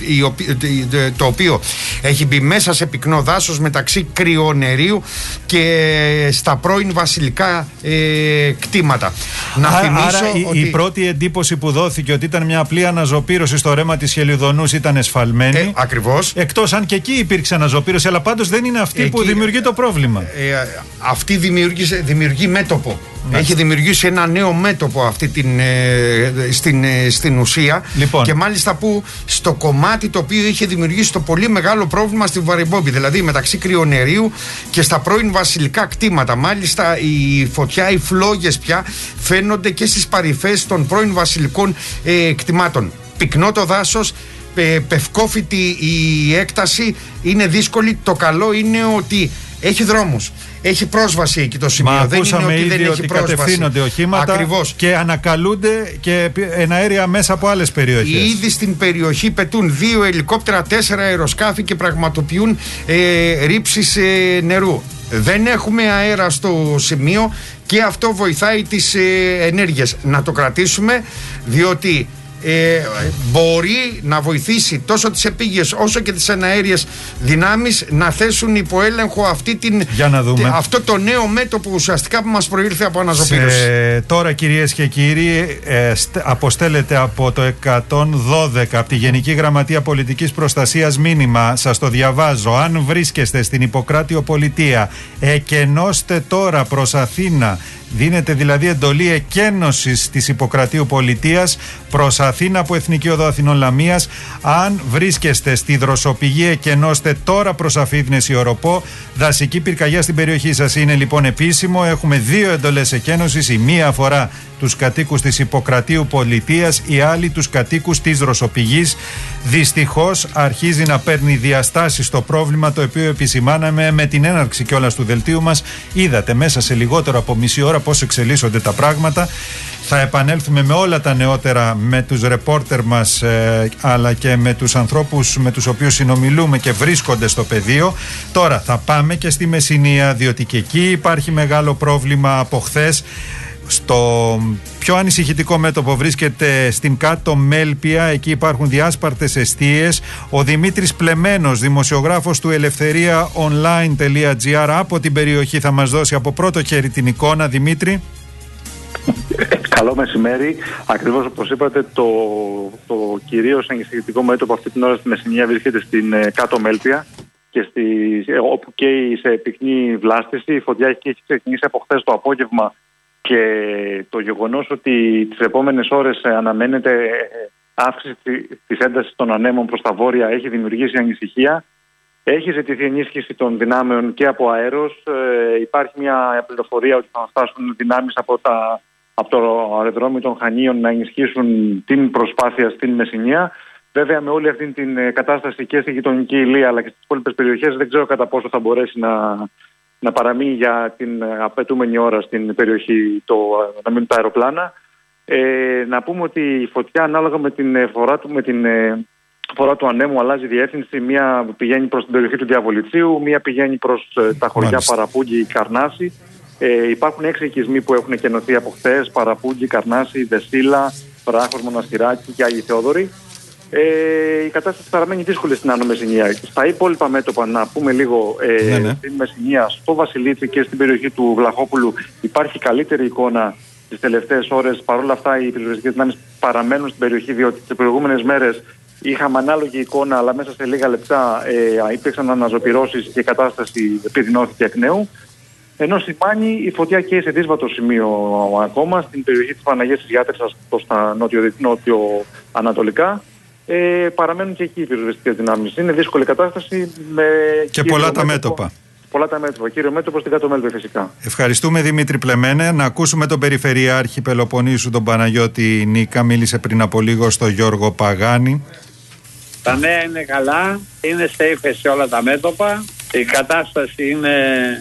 το οποίο έχει μπει μέσα σε πυκνό δάσος μεταξύ κρυονερίου και στα πρώην βασιλικά ε, κτήματα. Να Άρα, θυμίσω άρα ότι... η, η πρώτη εντύπωση που δόθηκε ότι ήταν μια απλή αναζωπήρωση στο ρέμα της Χελιδονού ήταν εσφαλμένη. Ε, ακριβώς. Εκτός αν και εκεί υπήρξε αναζωπήρωση, αλλά πάντως δεν είναι αυτή εκεί, που δημιουργεί το πρόβλημα. Ε, αυτή δημιουργεί μέτωπο. Ναι. Έχει δημιουργήσει ένα νέο μέτωπο αυτή την, ε, στην, ε, στην ουσία. Λοιπόν. Και μάλιστα που στο κομμάτι το οποίο είχε δημιουργήσει το πολύ μεγάλο πρόβλημα στη Βαρυμπόμπη, δηλαδή μεταξύ κρυονερίου και στα πρώην βασιλικά κτήματα. Μάλιστα η φωτιά, οι φλόγες πια φαίνονται και στις παρυφές των πρώην βασιλικών ε, κτημάτων. Πυκνό το δάσος, πε, πευκόφυτη η έκταση, είναι δύσκολη. Το καλό είναι ότι έχει δρόμους. Έχει πρόσβαση εκεί το σημείο. Μα δεν ακούσαμε είναι ότι ήδη δεν ότι έχει πρόσβαση. Κατευθύνονται οχήματα. Ακριβώς. Και ανακαλούνται και εναέρια μέσα από άλλες περιοχές. Ήδη στην περιοχή πετούν δύο ελικόπτερα, τέσσερα αεροσκάφη και πραγματοποιούν ε, ρήψεις ε, νερού. Δεν έχουμε αέρα στο σημείο και αυτό βοηθάει τις ε, ενέργειες. Να το κρατήσουμε, διότι Ε, μπορεί να βοηθήσει τόσο τις επίγειες όσο και τις εναέριες δυνάμεις να θέσουν υπό έλεγχο αυτή την, Για να δούμε. αυτό το νέο μέτωπο ουσιαστικά που μας προήλθε από αναζωπήρωση. Σε, τώρα, κυρίες και κύριοι, ε, στε, αποστέλλεται από το εκατόν δώδεκα από τη Γενική Γραμματεία Πολιτικής Προστασίας μήνυμα, σας το διαβάζω: αν βρίσκεστε στην Ιπποκράτειο Πολιτεία, εκενώστε τώρα προς Αθήνα. Δίνεται δηλαδή εντολή εκένωσης της Ιπποκρατείου Πολιτείας προς Αθήνα από Εθνική Οδό Αθηνών Λαμίας. Αν βρίσκεστε στη δροσοπηγή, εκενώστε τώρα προς Αφίδνεση Οροπό. Δασική πυρκαγιά στην περιοχή σας. Είναι λοιπόν επίσημο. Έχουμε δύο εντολές εκένωσης. Η μία αφορά τους κατοίκους της Ιπποκρατείου Πολιτείας, η άλλη τους κατοίκους της δροσοπηγής. Δυστυχώς αρχίζει να παίρνει διαστάσεις το πρόβλημα, το οποίο επισημάναμε με την έναρξη κιόλας του δελτίου μας. Είδατε μέσα σε λιγότερο από μισή ώρα πώς εξελίσσονται τα πράγματα. Θα επανέλθουμε με όλα τα νεότερα με τους ρεπόρτερ μας ε, αλλά και με τους ανθρώπους με τους οποίους συνομιλούμε και βρίσκονται στο πεδίο. Τώρα θα πάμε και στη Μεσσηνία, διότι και εκεί υπάρχει μεγάλο πρόβλημα από χθες. Στο πιο ανησυχητικό μέτωπο βρίσκεται στην Κάτω Μέλπια. Εκεί υπάρχουν διάσπαρτες εστίες. Ο Δημήτρης Πλεμένος, δημοσιογράφος του ελευθερία online τελεία τζι άρ, από την περιοχή θα μας δώσει από πρώτο χέρι την εικόνα. Δημήτρη. Καλό μεσημέρι. Ακριβώς όπως είπατε, το, το κυρίως ανησυχητικό μέτωπο αυτή την ώρα στη Μεσσηνία βρίσκεται στην ε, Κάτω Μέλπια, και στη, ε, όπου καίει σε πυκνή βλάστηση. Η φωτιά έχει ξεκινήσει από χθες το απόγευμα, και το γεγονός ότι τις επόμενες ώρες αναμένεται αύξηση της έντασης των ανέμων προς τα βόρεια έχει δημιουργήσει ανησυχία. Έχει ζητηθεί ενίσχυση των δυνάμεων και από αέρος. Ε, υπάρχει μια πληροφορία ότι θα φτάσουν δυνάμεις από, τα, από το αεροδρόμιο των Χανίων να ενισχύσουν την προσπάθεια στην Μεσσηνία. Βέβαια, με όλη αυτή την κατάσταση και στη γειτονική Ηλία αλλά και στις υπόλοιπες περιοχές, δεν ξέρω κατά πόσο θα μπορέσει να, να παραμείνει για την απαιτούμενη ώρα στην περιοχή το, να μείνουν τα αεροπλάνα. Ε, να πούμε ότι η φωτιά, ανάλογα με την φορά του, με την φορά του ανέμου, αλλάζει διεύθυνση. Μία πηγαίνει προς την περιοχή του Διαβολιτσίου, μία πηγαίνει προς τα χωριά Μάλιστα. Παραπούγκη, Καρνάση. Ε, υπάρχουν έξι οικισμοί που έχουν κενωθεί από χθες: Παραπούγκη, Καρνάση, Δεσίλα, Βράχος, Μοναστηράκι και Άγιοι Θεόδωροι. Ε, η κατάσταση παραμένει δύσκολη στην Άνω Μεσσηνία. Στα υπόλοιπα μέτωπα, να πούμε λίγο, ε, ναι, ναι. στην Μεσσηνία, στο Βασιλίτσι και στην περιοχή του Βλαχόπουλου υπάρχει καλύτερη εικόνα τις τελευταίες ώρες. Παρ' όλα αυτά, οι πυροσβεστικές δυνάμεις παραμένουν στην περιοχή, διότι τις προηγούμενες μέρες είχαμε ανάλογη εικόνα, αλλά μέσα σε λίγα λεπτά ε, υπήρξαν αναζωπυρώσεις και η κατάσταση επιδεινώθηκε εκ νέου. Ενώ στη Μάνη η φωτιά καίει σε δύσβατο σημείο ακόμα, στην περιοχή της Παναγίας της Γιάτρισσας προς τα νότιο-ανατολικά. Ε, παραμένουν και εκεί οι πυροσβεστικές δυνάμεις. Είναι δύσκολη κατάσταση. Με και πολλά τα μέτωπα. Πολλά τα μέτωπα. Κύριο μέτωπο στην Κάτω Μέλπια φυσικά. Ευχαριστούμε, Δημήτρη Πλεμένε. Να ακούσουμε τον Περιφερειάρχη Πελοποννήσου, τον Παναγιώτη Νίκα. Μίλησε πριν από λίγο στο Γιώργο Παγάνη. Τα νέα είναι καλά. Είναι σε ύφεση όλα τα μέτωπα. Η κατάσταση είναι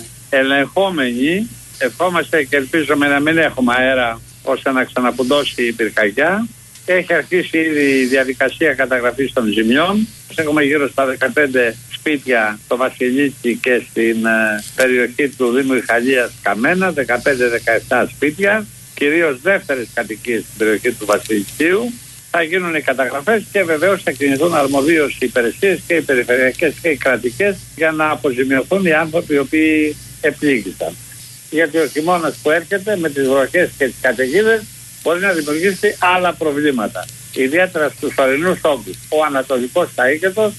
ελεγχόμενη. Ευχόμαστε και ελπίζουμε να μην έχουμε αέρα ώστε να ξαναπουντώσει η πυρκαγιά. Έχει αρχίσει ήδη η διαδικασία καταγραφής των ζημιών. Έχουμε γύρω στα δεκαπέντε σπίτια στο Βασιλίτσι και στην ε, περιοχή του Δήμου Ιχαλίας καμένα, δεκαπέντε δεκαεπτά σπίτια, κυρίως δεύτερες κατοικίες στην περιοχή του Βασιλιτσίου. Θα γίνουν οι καταγραφές και βεβαίως θα κινηθούν αρμοδίως οι υπηρεσίες και οι περιφερειακές και οι κρατικές για να αποζημιωθούν οι άνθρωποι οι οποίοι επλήγησαν. Γιατί ο χειμώνας που έρχεται με τις βροχές και τις καταιγίδες μπορεί να δημιουργήσει άλλα προβλήματα, ιδιαίτερα στους ορεινούς τόπους. Ο Ανατολικός Ταΐκετος.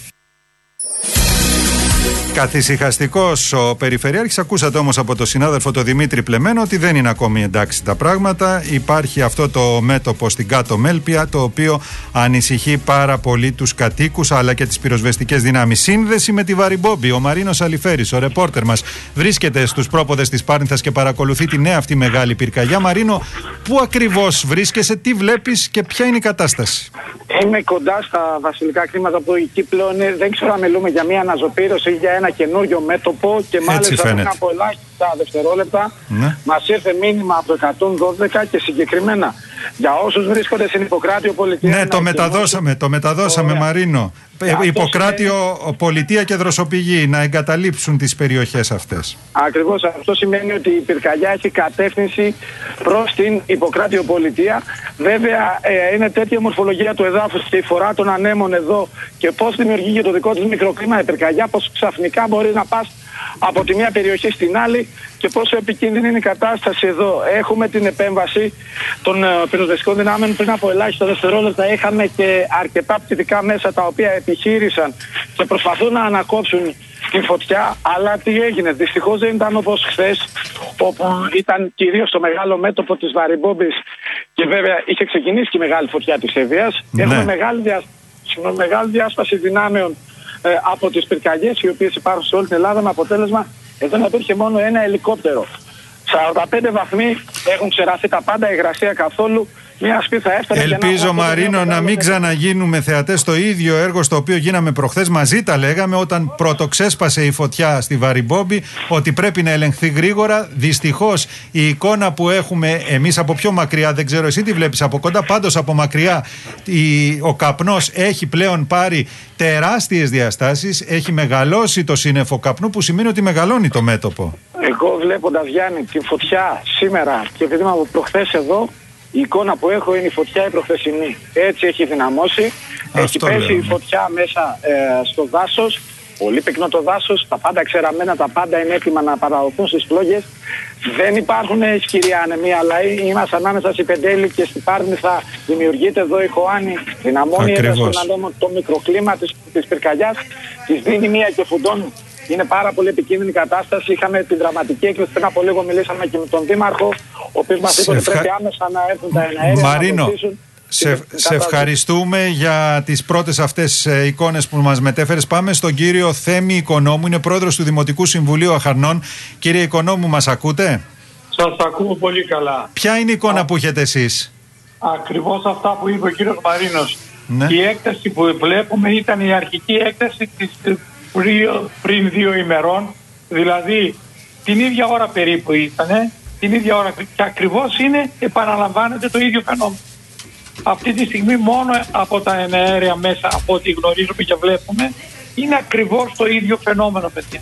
Καθησυχαστικός ο Περιφερειάρχης. Ακούσατε όμως από τον συνάδελφο τον Δημήτρη Πλεμένο ότι δεν είναι ακόμη εντάξει τα πράγματα. Υπάρχει αυτό το μέτωπο στην Κάτω Μέλπια, το οποίο ανησυχεί πάρα πολύ τους κατοίκους αλλά και τις πυροσβεστικές δυνάμεις. Σύνδεση με τη Βαριμπόμπη. Ο Μαρίνος Αλιφέρης, ο ρεπόρτερ μας, βρίσκεται στους πρόποδες της Πάρνηθας και παρακολουθεί τη νέα αυτή μεγάλη πυρκαγιά. Μαρίνο, πού ακριβώς βρίσκεσαι, τι βλέπεις και ποια είναι η κατάσταση? Είμαι κοντά στα βασιλικά κτήματα που εκεί πλέον δεν ξέρω αν μιλούμε για μια αναζωπήρωση ή για ένα καινούριο μέτωπο, και μάλιστα πριν από ελάχιστα δευτερόλεπτα ναι. μας ήρθε μήνυμα από το εκατόν δώδεκα και συγκεκριμένα για όσους βρίσκονται στην Ιπποκράτιο Πολιτεία. Ναι, το μεταδώσαμε, το μεταδώσαμε Ωραία. Μαρίνο. Αυτό Ιπποκράτιο σημαίνει... Πολιτεία και Δροσοπηγή να εγκαταλείψουν τις περιοχές αυτές. Ακριβώς, αυτό σημαίνει ότι η πυρκαγιά έχει κατεύθυνση προς την Ιπποκράτιο Πολιτεία. Βέβαια ε, είναι τέτοια μορφολογία του εδάφους και η φορά των ανέμων εδώ και πώς δημιουργεί για το δικό της μικροκλίμα η πυρκαγιά, πώς ξαφνικά μπορεί να πας από τη μία περιοχή στην άλλη και πόσο επικίνδυνη είναι η κατάσταση εδώ. Έχουμε την επέμβαση των uh, πυροσβεστικών δυνάμεων. Πριν από ελάχιστα δευτερόλεπτα είχαμε και αρκετά πτυτικά μέσα τα οποία επιχείρησαν και προσπαθούν να ανακόψουν την φωτιά. Αλλά τι έγινε? Δυστυχώς δεν ήταν όπως χθες, όπου ήταν κυρίως το μεγάλο μέτωπο της Βαριμπόμπης και βέβαια είχε ξεκινήσει και η μεγάλη φωτιά της Εύβοιας. Ναι. Έχουμε μεγάλη, δια... μεγάλη διάσπαση δυνάμεων ε, από τις πυρκαγιές οι οποίες υπάρχουν σε όλη την Ελλάδα, με αποτέλεσμα εδώ να υπήρχε μόνο ένα ελικόπτερο. σαράντα πέντε βαθμοί, έχουν ξεράσει τα πάντα, υγρασία καθόλου. Μια σπίθα έφτανε. Ελπίζω, να Μαρίνο, να μην ξαναγίνουμε θεατές στο ίδιο έργο στο οποίο γίναμε προχθές. Μαζί τα λέγαμε όταν πρώτο ξέσπασε η φωτιά στη Βαριμπόμπη, ότι πρέπει να ελεγχθεί γρήγορα. Δυστυχώς η εικόνα που έχουμε εμείς από πιο μακριά, δεν ξέρω εσύ τι βλέπεις από κοντά, πάντως από μακριά η, ο καπνός έχει πλέον πάρει τεράστιες διαστάσεις, έχει μεγαλώσει το σύννεφο καπνού, που σημαίνει ότι μεγαλώνει το μέτωπο. Εγώ βλέποντας, Γιάννη, τη φωτιά σήμερα και επειδή είμαι από προχθές εδώ, η εικόνα που έχω είναι η φωτιά η προχθεσινή. Έτσι έχει δυναμώσει. Αυτό έχει πέσει λέω. η φωτιά μέσα ε, στο δάσος. Πολύ πυκνό το δάσος. Τα πάντα ξεραμμένα, τα πάντα είναι έτοιμα να παραδοθούν στις φλόγες. Δεν υπάρχουν ισχυροί άνεμοι, αλλά είμαστε ανάμεσα στη Πεντέλη και στη Πάρνηθα. Δημιουργείται εδώ η Χωάνη. Δυναμώνει ένα στον ανέμο το μικροκλίμα της, της πυρκαγιάς. Της δίνει μία και φουντώνει. Είναι πάρα πολύ επικίνδυνη κατάσταση. Είχαμε την δραματική έκκληση πριν από λίγο. Μιλήσαμε και με τον Δήμαρχο, ο οποίος μας είπε ότι πρέπει άμεσα να έρθουν τα εναέρια. Μαρίνο, να βοηθήσουν. σε, σε ευχαριστούμε για τις πρώτες αυτές ε, εικόνες που μας μετέφερες. Πάμε στον κύριο Θέμη Οικονόμου, είναι πρόεδρος του Δημοτικού Συμβουλίου Αχαρνών. Κύριε Οικονόμου, μας ακούτε? Σας ακούω πολύ καλά. Ποια είναι η εικόνα Α, που έχετε εσείς? Ακριβώς αυτά που είπε ο κύριος Μαρίνος. Ναι. Η έκταση που βλέπουμε ήταν η αρχική έκταση της πριν δύο ημερών, δηλαδή την ίδια ώρα περίπου ήταν, την ίδια ώρα και ακριβώς είναι, επαναλαμβάνεται το ίδιο φαινόμενο. Αυτή τη στιγμή μόνο από τα εναέρια μέσα, από ό,τι γνωρίζουμε και βλέπουμε, είναι ακριβώς το ίδιο φαινόμενο, παιδιά.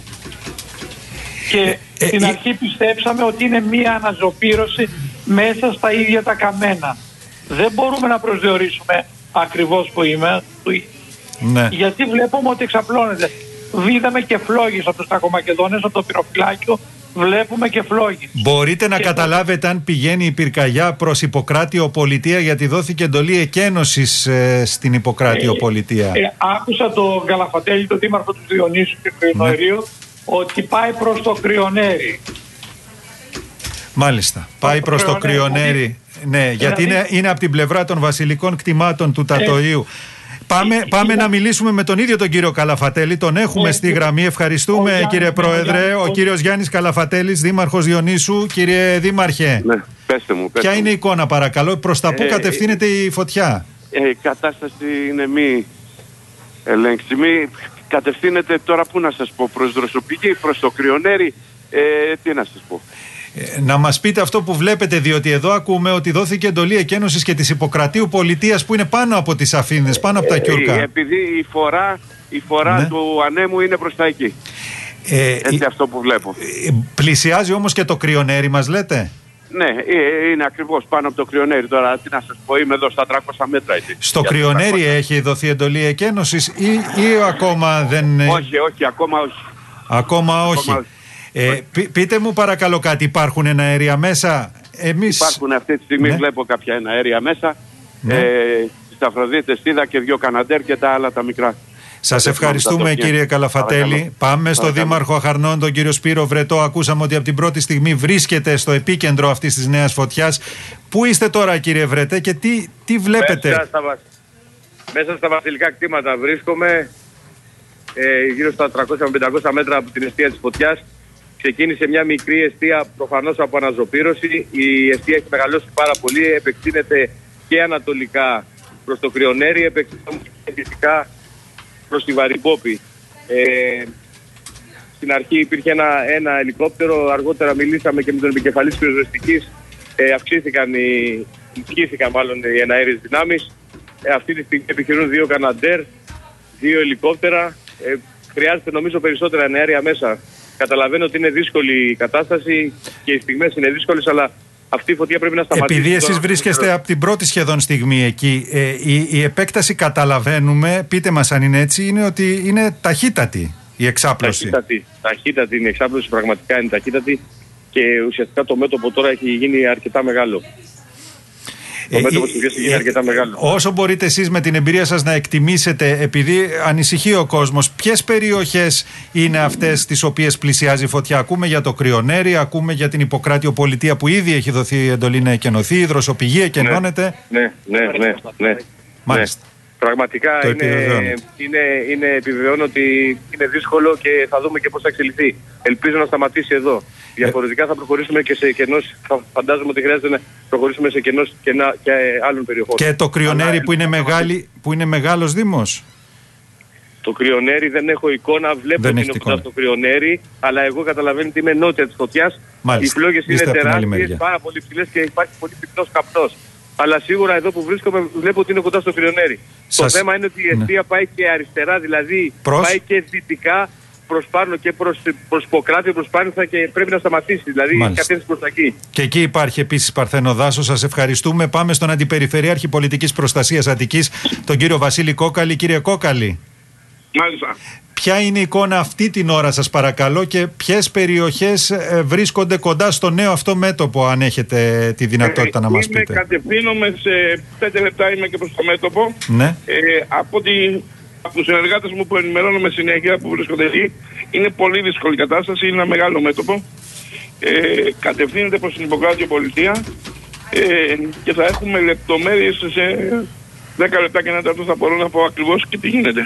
Και ε, στην ε, αρχή πιστέψαμε ότι είναι μία αναζωπήρωση μέσα στα ίδια τα καμένα. Δεν μπορούμε να προσδιορίσουμε ακριβώς που είμαι, ναι. γιατί βλέπουμε ότι εξαπλώνεται. Είδαμε και φλόγες από τους Τακομακεδόνες, από το πυροφυλάκιο, βλέπουμε και φλόγες. Μπορείτε να και καταλάβετε αν πηγαίνει η πυρκαγιά προς Ιπποκράτιο Πολιτεία, γιατί δόθηκε εντολή εκένωσης ε, στην Ιπποκράτιο ε, Πολιτεία. Ε, άκουσα τον Καλαφατέλη, τον δήμαρχο του Διονύσου και του Κρυονερίου, ναι. ότι πάει προς το Κρυονέρι. Μάλιστα, πάει το προς το Κρυονέρι. Ναι, δηλαδή, γιατί είναι, είναι από την πλευρά των βασιλικών κτημάτων του Τατοίου. Ε, Πάμε, ε, πάμε να μιλήσουμε με τον ίδιο τον κύριο Καλαφατέλη. Τον έχουμε ε, στη γραμμή. Ευχαριστούμε, Γιάννη, κύριε Πρόεδρε. Ο, Γιάννη, ο κύριος Γιάννης Καλαφατέλης, δήμαρχος Διονύσου. Κύριε Δήμαρχε, ναι, πέστε μου, πέστε ποια μου. είναι η εικόνα, παρακαλώ? Προς τα πού ε, κατευθύνεται ε, η φωτιά? Ε, η κατάσταση είναι μη ελέγξιμη. Κατευθύνεται τώρα, πού να σας πω, προς Δροσοπηγή, προς το Κρυονέρι. Ε, τι να σας πω. Να μας πείτε αυτό που βλέπετε, διότι εδώ ακούμε ότι δόθηκε εντολή εκένωσης και της Ιπποκρατίου Πολιτείας που είναι πάνω από τις Αφήνες, πάνω από τα Κιούρκα. Ε, επειδή η φορά, η φορά ναι. του ανέμου είναι προς τα εκεί. Ε, Έτσι ε, αυτό που βλέπω. Ε, πλησιάζει όμως και το Κρυονέρι, μας λέτε? Ναι, ε, είναι ακριβώς πάνω από το Κρυονέρι. Τώρα τι να σας πω, είμαι εδώ στα τριακόσια μέτρα. Έτσι. Στο Κρυονέρι έχει δοθεί εντολή εκένωσης ή, ή ακόμα δεν... Όχι, όχι, ακόμα όχι. Ακόμα όχι. Ακόμα όχι. Ε, πεί, πείτε μου παρακαλώ κάτι, υπάρχουν εναέρια μέσα? Εμείς... Υπάρχουν αυτή τη στιγμή, ναι. βλέπω κάποια εναέρια μέσα. Ναι. Ε, στις Αφροδίτες είδα και δύο Καναντέρ και τα άλλα τα μικρά. Σας ευχαριστούμε, κύριε Καλαφατέλη. Παρακαλώ. Πάμε στο Παρακαλώ. Δήμαρχο Αχαρνών, τον κύριο Σπύρο Βρετό. Ακούσαμε ότι από την πρώτη στιγμή βρίσκεται στο επίκεντρο αυτής της νέας φωτιάς. Πού είστε τώρα, κύριε Βρετέ, και τι, τι βλέπετε? Μέσα στα, μέσα στα βασιλικά κτήματα βρίσκομαι, ε, γύρω στα τριακόσια με πεντακόσια μέτρα από την εστία της φωτιάς. Ξεκίνησε μια μικρή εστία, προφανώς από αναζωπήρωση. Η εστία έχει μεγαλώσει πάρα πολύ, επεκτείνεται και ανατολικά προς το Κρυονέρι, επεκτείνεται και δυτικά προς τη Βαρυπόπη. Ε, στην αρχή υπήρχε ένα, ένα ελικόπτερο, αργότερα μιλήσαμε και με τον επικεφαλής πυροσβεστικής, ε, αυξήθηκαν οι, αυξήθηκαν μάλλον οι εναέριες δυνάμεις. Ε, αυτή τη στιγμή επιχειρούν δύο Καναντέρ, δύο ελικόπτερα. Ε, χρειάζεται νομίζω περισσότερα εναέρια μέσα. Καταλαβαίνω ότι είναι δύσκολη η κατάσταση και οι στιγμές είναι δύσκολες, αλλά αυτή η φωτιά πρέπει να σταματήσει. Επειδή εσείς βρίσκεστε από την πρώτη σχεδόν στιγμή εκεί, ε, η, η επέκταση καταλαβαίνουμε, πείτε μας αν είναι έτσι, είναι ότι είναι ταχύτατη η εξάπλωση. Ταχύτατη, ταχύτατη είναι η εξάπλωση, πραγματικά είναι ταχύτατη και ουσιαστικά το μέτωπο τώρα έχει γίνει αρκετά μεγάλο. Το ε, μέτωπο της γίνει αρκετά μεγάλο. Όσο μπορείτε εσείς με την εμπειρία σας να εκτιμήσετε, επειδή ανησυχεί ο κόσμος, ποιες περιοχές είναι αυτές τις οποίες πλησιάζει η φωτιά? Ακούμε για το Κρυονέρι, ακούμε για την Ιπποκράτιο Πολιτεία που ήδη έχει δοθεί εντολή να εκενωθεί, η Δροσοπηγή εκενώνεται. Ναι, ναι, ναι, ναι, ναι. Μάλιστα. Ναι. Πραγματικά είναι, είναι, είναι, επιβεβαιώνω ότι είναι δύσκολο και θα δούμε και πώς θα εξελιχθεί. Ελπίζω να σταματήσει εδώ. Διαφορετικά θα προχωρήσουμε και σε κενός, φαντάζομαι ότι χρειάζεται να προχωρήσουμε σε κενός και, να, και άλλων περιοχών. Και το Κρυονέρι που είναι, μεγάλη, που είναι μεγάλος δήμος. Το Κρυονέρι δεν έχω εικόνα, βλέπω την εικόνα στο Κρυονέρι, αλλά εγώ καταλαβαίνω ότι είμαι νότια της φωτιάς. Οι φλόγες είναι τεράστιες, πάρα πολύ ψηλές και υπάρχει πολύ πυκνός καπνός. Αλλά σίγουρα εδώ που βρίσκομαι βλέπω ότι είναι κοντά στο Κρυονέρι. Σας... Το θέμα είναι ότι η εστία ναι. πάει και αριστερά, δηλαδή Προς... πάει και δυτικά προς πάνω και προς, προς Ποκράτη, προς Πάνηθα και πρέπει να σταματήσει. Δηλαδή κατεύθυνση προς τα εκεί. Και εκεί υπάρχει επίσης παρθένο δάσος. Σας ευχαριστούμε. Πάμε στον Αντιπεριφερειάρχη Πολιτικής Προστασίας Αττικής, τον κύριο Βασίλη Κόκαλη. Κύριε Κόκαλη. Μάλιστα. Ποια είναι η εικόνα αυτή την ώρα, σας παρακαλώ, και ποιες περιοχές βρίσκονται κοντά στο νέο αυτό μέτωπο, αν έχετε τη δυνατότητα ε, να μας πείτε. Κατευθύνομαι σε πέντε λεπτά, είμαι και προς το μέτωπο. Ναι. Ε, από, τη, από τους συνεργάτες μου που ενημερώνομαι συνέχεια που βρίσκονται εκεί, είναι πολύ δύσκολη κατάσταση, είναι ένα μεγάλο μέτωπο. Ε, κατευθύνεται προς την Ιπποκράτειο Πολιτεία ε, και θα έχουμε λεπτομέρειες σε δέκα λεπτά και ένα τέταρτο θα μπορώ να πω ακριβώς και τι γίνεται.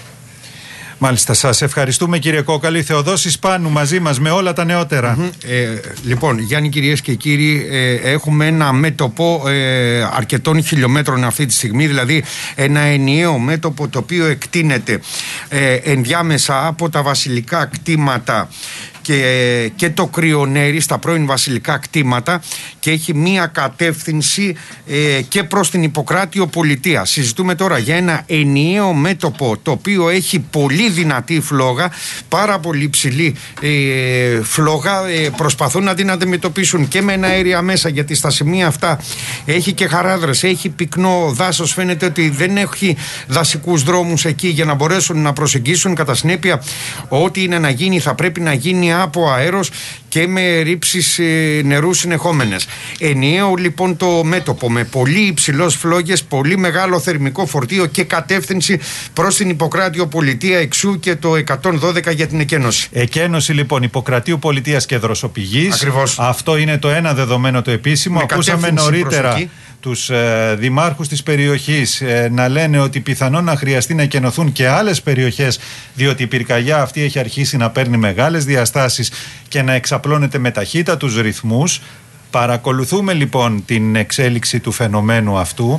Μάλιστα, σας ευχαριστούμε κύριε Κόκαλη. Θεοδόσης Πάνου μαζί μας με όλα τα νεότερα. Mm-hmm. Ε, λοιπόν, Γιάννη, κυρίες και κύριοι, ε, έχουμε ένα μέτωπο ε, αρκετών χιλιόμετρων αυτή τη στιγμή, δηλαδή ένα ενιαίο μέτωπο το οποίο εκτείνεται ε, ενδιάμεσα από τα βασιλικά κτήματα και, και το Κρυονέρι στα πρώην βασιλικά κτήματα και έχει μία κατεύθυνση ε, και προς την Ιπποκράτειο Πολιτεία. Συζητούμε τώρα για ένα ενιαίο μέτωπο το οποίο έχει πολύ δυνατή φλόγα, πάρα πολύ ψηλή ε, φλόγα, ε, προσπαθούν να την αντιμετωπίσουν και με ένα αέρια μέσα, γιατί στα σημεία αυτά έχει και χαράδρες, έχει πυκνό δάσος, φαίνεται ότι δεν έχει δασικούς δρόμους εκεί για να μπορέσουν να προσεγγίσουν. Κατά συνέπεια, ό,τι είναι να γίνει θα πρέπει να γίνει από αέρος και με ρήψεις ε, νερού συνεχόμενες. Ενιαίο λοιπόν το μέτωπο με πολύ υψηλός φλόγες, πολύ μεγάλο θερμικό φορτίο και κατεύθυνση προς την Ιπποκράτειο Πολιτεία, εξού και το εκατόν δώδεκα για την εκένωση. Εκένωση λοιπόν Ιπποκρατείου Πολιτείας και Δροσοπηγής. Ακριβώς. Αυτό είναι το ένα δεδομένο το επίσημο. Με Ακούσαμε νωρίτερα προσοχή. τους ε, δημάρχους της περιοχής ε, να λένε ότι πιθανόν να χρειαστεί να εκενωθούν και άλλες περιοχές, διότι η πυρκαγιά αυτή έχει αρχίσει να παίρνει μεγάλες διαστάσεις και να εξαπλώνεται με ταχύτατους ρυθμούς. Παρακολουθούμε λοιπόν την εξέλιξη του φαινομένου αυτού.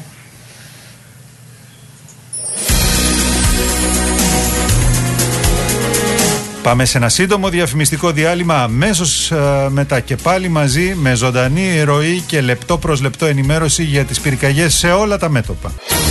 Πάμε σε ένα σύντομο διαφημιστικό διάλειμμα, αμέσως ε, μετά και πάλι μαζί με ζωντανή ροή και λεπτό προς λεπτό ενημέρωση για τις πυρκαγιές σε όλα τα μέτωπα.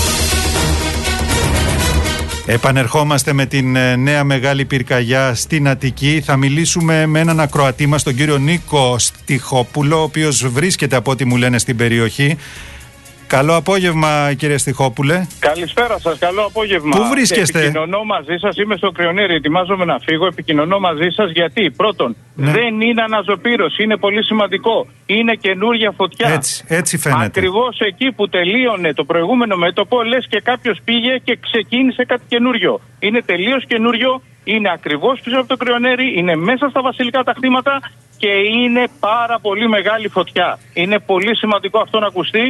Επανερχόμαστε με την ε, νέα μεγάλη πυρκαγιά στην Αττική. Θα μιλήσουμε με έναν ακροατή μας, τον κύριο Νίκο Στιχόπουλο, ο οποίος βρίσκεται από ό,τι μου λένε στην περιοχή. Καλό απόγευμα κύριε Στιχόπουλε. Καλησπέρα σας, καλό απόγευμα. Πού βρίσκεστε? Επικοινωνώ μαζί σας, είμαι στο Κρυονέρι, ετοιμάζομαι να φύγω. Επικοινωνώ μαζί σας γιατί πρώτον ναι. δεν είναι αναζωπήρωση, είναι πολύ σημαντικό. Είναι καινούργια φωτιά. Έτσι, έτσι φαίνεται. Ακριβώς εκεί που τελείωνε το προηγούμενο μέτωπο, λες και κάποιος πήγε και ξεκίνησε κάτι καινούριο. Είναι τελείως καινούριο, είναι ακριβώς πίσω από το Κρυονέρι, είναι μέσα στα βασιλικά τα κτήματα και είναι πάρα πολύ μεγάλη φωτιά. Είναι πολύ σημαντικό αυτό να ακουστεί.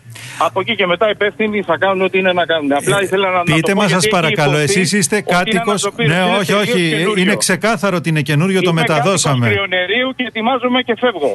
Από εκεί και μετά υπεύθυνοι θα κάνουν ό,τι είναι να κάνουν. Απλά ήθελα να, Πείτε μας σας παρακαλώ, εσείς είστε κάτοικος? Ναι, όχι, όχι, καινούριο. Είναι ξεκάθαρο ότι είναι καινούριο, το μεταδώσαμε. Είμαι κάτοικος Κρυονερίου και ετοιμάζομαι και φεύγω.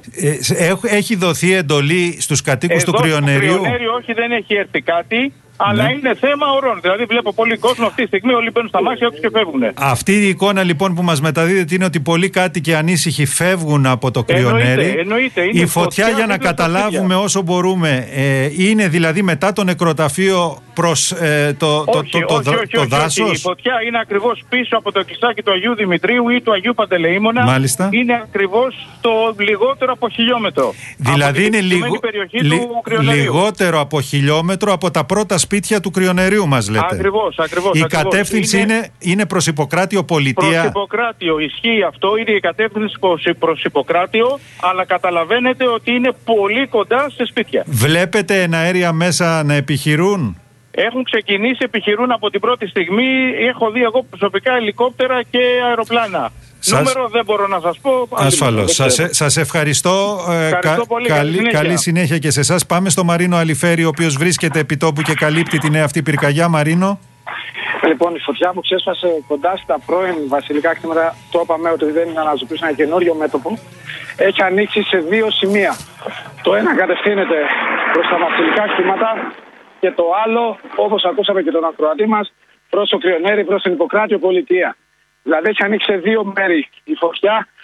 Ε, έχει δοθεί εντολή στους κατοίκους Εδώ, του Κρυονερίου? Στο Κρυονέριο όχι, δεν έχει έρθει κάτι. Αλλά ναι. είναι θέμα ωρών. Δηλαδή, βλέπω πολύ κόσμο αυτή τη στιγμή. Όλοι μπαίνουν στα μάτια τους και φεύγουν. Αυτή η εικόνα λοιπόν που μας μεταδίδεται είναι ότι πολλοί κάτοικοι ανήσυχοι φεύγουν από το Κρυονέρι. Εννοείται, εννοείται. Είναι η φωτιά, για να καταλάβουμε όσο μπορούμε, ε, είναι δηλαδή μετά το νεκροταφείο προς ε, το, όχι, το, όχι, το, όχι, το, όχι, το όχι, δάσος. Όχι. Η φωτιά είναι ακριβώς πίσω από το εκκλησάκι του Αγίου Δημητρίου ή του Αγίου Παντελεήμονα. Μάλιστα. Είναι ακριβώς το λιγότερο από χιλιόμετρο. Δηλαδή είναι λιγο... λι... λιγότερο από χιλιόμετρο από τα πρώτα σπίτια του Κρυονερίου μας λέτε. Ακριβώς, ακριβώς. Η ακριβώς. κατεύθυνση είναι, είναι, είναι προς Ιπποκράτειο Πολιτεία. Προς Ιπποκράτειο, ισχύει αυτό, είναι η κατεύθυνση προς Ιπποκράτειο, αλλά καταλαβαίνετε ότι είναι πολύ κοντά σε σπίτια. Βλέπετε εναέρια μέσα να επιχειρούν? Έχουν ξεκινήσει, επιχειρούν από την πρώτη στιγμή. Έχω δει εγώ προσωπικά ελικόπτερα και αεροπλάνα. Σας... Νούμερο δεν μπορώ να σας πω. Ασφαλώς. Σας, σας ευχαριστώ. ευχαριστώ πολύ. Καλή, καλή, συνέχεια. καλή συνέχεια και σε εσάς. Πάμε στο Μαρίνο Αλιφέρη, ο οποίος βρίσκεται επί τόπου και καλύπτει τη νέα αυτή πυρκαγιά. Μαρίνο. Λοιπόν, η φωτιά που ξέσπασε κοντά στα πρώην βασιλικά κτήματα, το είπαμε ότι δεν είναι αναζωπήσει ένα καινούριο μέτωπο, έχει ανοίξει σε δύο σημεία. Το ένα κατευθύνεται προς τα βασιλικά κτήματα και το άλλο, όπως ακούσαμε και τον ακροατή μας, προς το Κρυονέρι, προς την Ιπποκράτειο Πολιτεία. Δηλαδή έχει ανοίξει σε δύο μέρη η φωτιά.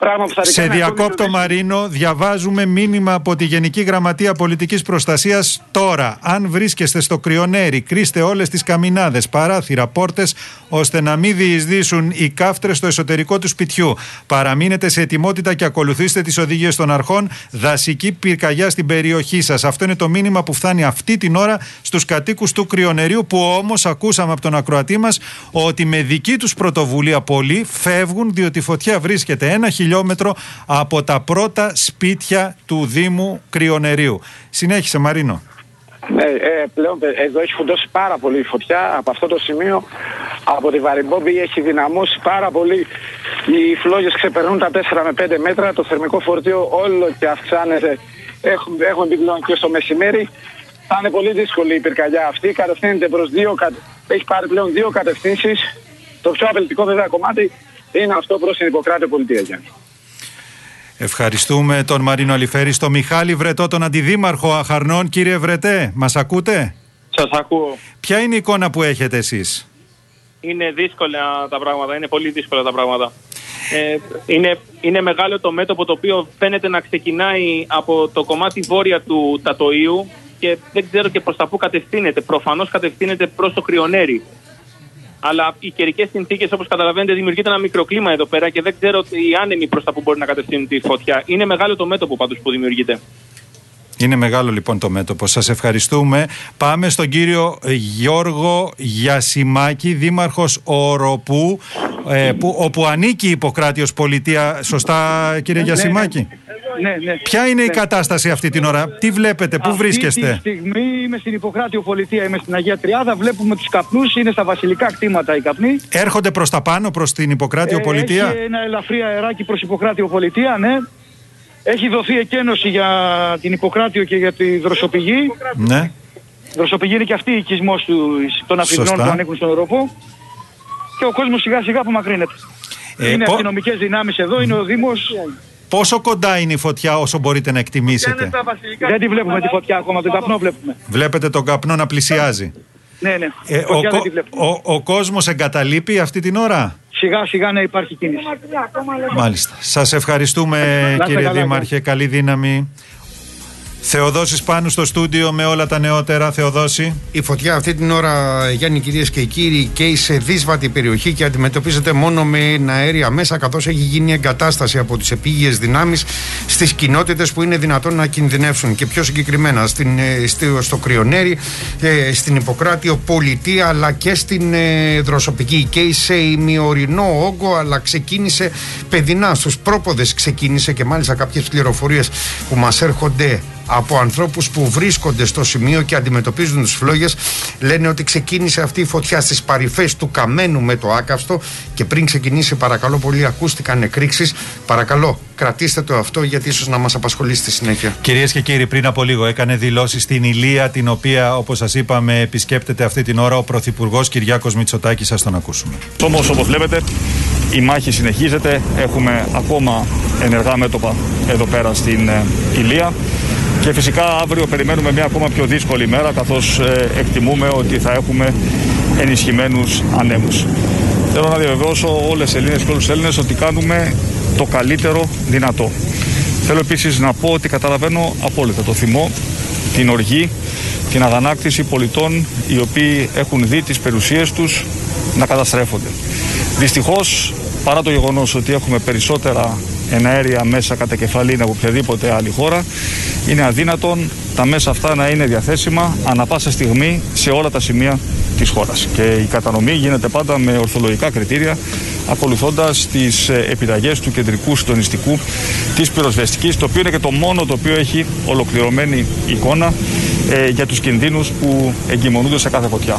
Πράγμα που θα σε διακόπτω Μαρίνο, διαβάζουμε μήνυμα από τη Γενική Γραμματεία Πολιτικής Προστασίας τώρα. Αν βρίσκεστε στο Κρυονέρι, κρίστε όλες τις καμινάδες, παράθυρα, πόρτες, ώστε να μην διεισδύσουν οι κάφτρες στο εσωτερικό του σπιτιού. Παραμείνετε σε ετοιμότητα και ακολουθήστε τις οδηγίες των αρχών. Δασική πυρκαγιά στην περιοχή σας. Αυτό είναι το μήνυμα που φτάνει αυτή την ώρα στους κατοίκους του Κρυονερίου, που όμως ακούσαμε από τον ακροατή μας ότι με δική τους πρωτοβουλία πολλοί φεύγουν, διότι η φωτιά βρίσκεται ένα χιλιόμετρο από τα πρώτα σπίτια του Δήμου Κρυονερίου. Συνέχισε, Μαρίνο. Ναι, ε, πλέον εδώ έχει φουντώσει πάρα πολύ η φωτιά. Από αυτό το σημείο, από τη Βαριμπόμπη, έχει δυναμώσει πάρα πολύ. Οι φλόγες ξεπερνούν τα τέσσερα με πέντε μέτρα. Το θερμικό φορτίο όλο και αυξάνεται. Έχουμε, έχουμε μπει πλέον και στο μεσημέρι. Θα είναι πολύ δύσκολη η πυρκαγιά αυτή. Κατευθύνεται προς δύο, έχει πάρει πλέον δύο κατευθύνσεις. Το πιο απελπιστικό βέβαια κομμάτι είναι αυτό προς την Ιπποκράτειο Πολιτεία, Γιάννη. Ευχαριστούμε τον Μαρίνο Αλιφέρη. Στο Μιχάλη Βρετό, τον Αντιδήμαρχο Αχαρνών. Κύριε Βρετέ, μας ακούτε? Σας ακούω. Ποια είναι η εικόνα που έχετε εσείς? Είναι δύσκολα τα πράγματα, είναι πολύ δύσκολα τα πράγματα. Ε, είναι, είναι μεγάλο το μέτωπο, το οποίο φαίνεται να ξεκινάει από το κομμάτι βόρεια του Τατοΐου και δεν ξέρω και προς τα πού κατευθύνεται. Προφανώς κατευθύνεται προς το Κρυονέρι. Αλλά οι καιρικές συνθήκες, όπως καταλαβαίνετε, δημιουργείται ένα μικροκλίμα εδώ πέρα και δεν ξέρω οι άνεμοι προς τα που μπορεί να κατευθύνουν τη φωτιά. Είναι μεγάλο το μέτωπο πάντως που δημιουργείται. Είναι μεγάλο λοιπόν το μέτωπο. Σας ευχαριστούμε. Πάμε στον κύριο Γιώργο Γιασιμάκη, δήμαρχος Οροπού, ε, που, όπου ανήκει η Ιπποκράτειος Πολιτεία. Σωστά, κύριε ναι, Γιασιμάκη? Ναι, ναι. Ναι. Ποια είναι ναι. η κατάσταση αυτή την ώρα? Τι βλέπετε, πού αυτή βρίσκεστε? Αυτή τη στιγμή είμαι στην Ιπποκράτειο Πολιτεία, είμαι στην Αγία Τριάδα. Βλέπουμε τους καπνούς, είναι στα βασιλικά κτήματα οι καπνοί. Έρχονται προς τα πάνω, προς την Ιπποκράτειο ε, Πολιτεία? Έχει ένα ελαφρύ αεράκι προς Ιπποκράτειο Πολιτεία, ναι. Έχει δοθεί εκένωση για την Ιπποκράτειο και για τη δροσοπηγή. Ναι. Δροσοπηγή είναι και αυτή η οικισμός των Αφρινών που ανήκουν στον Οροπό. Και ο κόσμος σιγά σιγά απομακρύνεται. Ε, είναι πο... αστυνομικές δυνάμεις εδώ, είναι ο Δήμος. Πόσο κοντά είναι η φωτιά όσο μπορείτε να εκτιμήσετε? Δεν τη βλέπουμε τη φωτιά ακόμα, τον καπνό βλέπουμε. Βλέπετε τον καπνό να πλησιάζει? Ναι, ναι. Ε, ο, ο, ο, ο κόσμος εγκαταλείπει αυτή την ώρα? Σιγά σιγά να υπάρχει κίνηση. Μάλιστα. Σας ευχαριστούμε, κύριε καλά, Δήμαρχε. Καλή δύναμη. Θεοδόσης πάνω στο στούντιο με όλα τα νεότερα. Θεοδόση. Η φωτιά αυτή την ώρα, Γιάννη, κυρίες και κύριοι, καίει σε δύσβατη περιοχή και αντιμετωπίζεται μόνο με αέρια μέσα, καθώς έχει γίνει εγκατάσταση από τις επίγειες δυνάμεις στις κοινότητες που είναι δυνατόν να κινδυνεύσουν. Και πιο συγκεκριμένα στην, στο, στο Κρυονέρι, στην Ιπποκράτειο Πολιτεία, αλλά και στην ε, Δροσοπική. Και σε ημιορεινό όγκο, αλλά ξεκίνησε παιδινά. Στους πρόποδες ξεκίνησε, και μάλιστα κάποιες πληροφορίες που μας έρχονται από ανθρώπους που βρίσκονται στο σημείο και αντιμετωπίζουν τις φλόγες λένε ότι ξεκίνησε αυτή η φωτιά στις παρυφές του Καμένου με το άκαυστο, και πριν ξεκινήσει, παρακαλώ πολύ, ακούστηκαν εκρήξεις. Παρακαλώ, κρατήστε το αυτό, γιατί ίσως να μας απασχολήσει στη συνέχεια. Κυρίες και κύριοι, πριν από λίγο έκανε δηλώσεις στην Ηλία, την οποία, όπως σας είπαμε, επισκέπτεται αυτή την ώρα ο Πρωθυπουργός Κυριάκος Μητσοτάκης. Σας τον ακούσουμε. Όμως, όπως βλέπετε, η μάχη συνεχίζεται. Έχουμε ακόμα ενεργά μέτωπα εδώ πέρα στην ε, Ηλία. Και φυσικά αύριο περιμένουμε μια ακόμα πιο δύσκολη μέρα, καθώς ε, εκτιμούμε ότι θα έχουμε ενισχυμένους ανέμους. Θέλω να διαβεβαιώσω όλες τις Ελληνίες και όλους τους Έλληνες ότι κάνουμε το καλύτερο δυνατό. Θέλω επίσης να πω ότι καταλαβαίνω απόλυτα το θυμό, την οργή, την αγανάκτηση πολιτών οι οποίοι έχουν δει τις περιουσίες τους να καταστρέφονται. Δυστυχώς, παρά το γεγονός ότι έχουμε περισσότερα εναέρια μέσα κατά κεφαλήν από οποιαδήποτε άλλη χώρα, είναι αδύνατον τα μέσα αυτά να είναι διαθέσιμα ανά πάσα στιγμή σε όλα τα σημεία της χώρας. Και η κατανομή γίνεται πάντα με ορθολογικά κριτήρια, ακολουθώντας τις επιταγές του κεντρικού συντονιστικού της πυροσβεστικής, το οποίο είναι και το μόνο το οποίο έχει ολοκληρωμένη εικόνα ε, για τους κινδύνους που εγκυμονούνται σε κάθε φωτιά.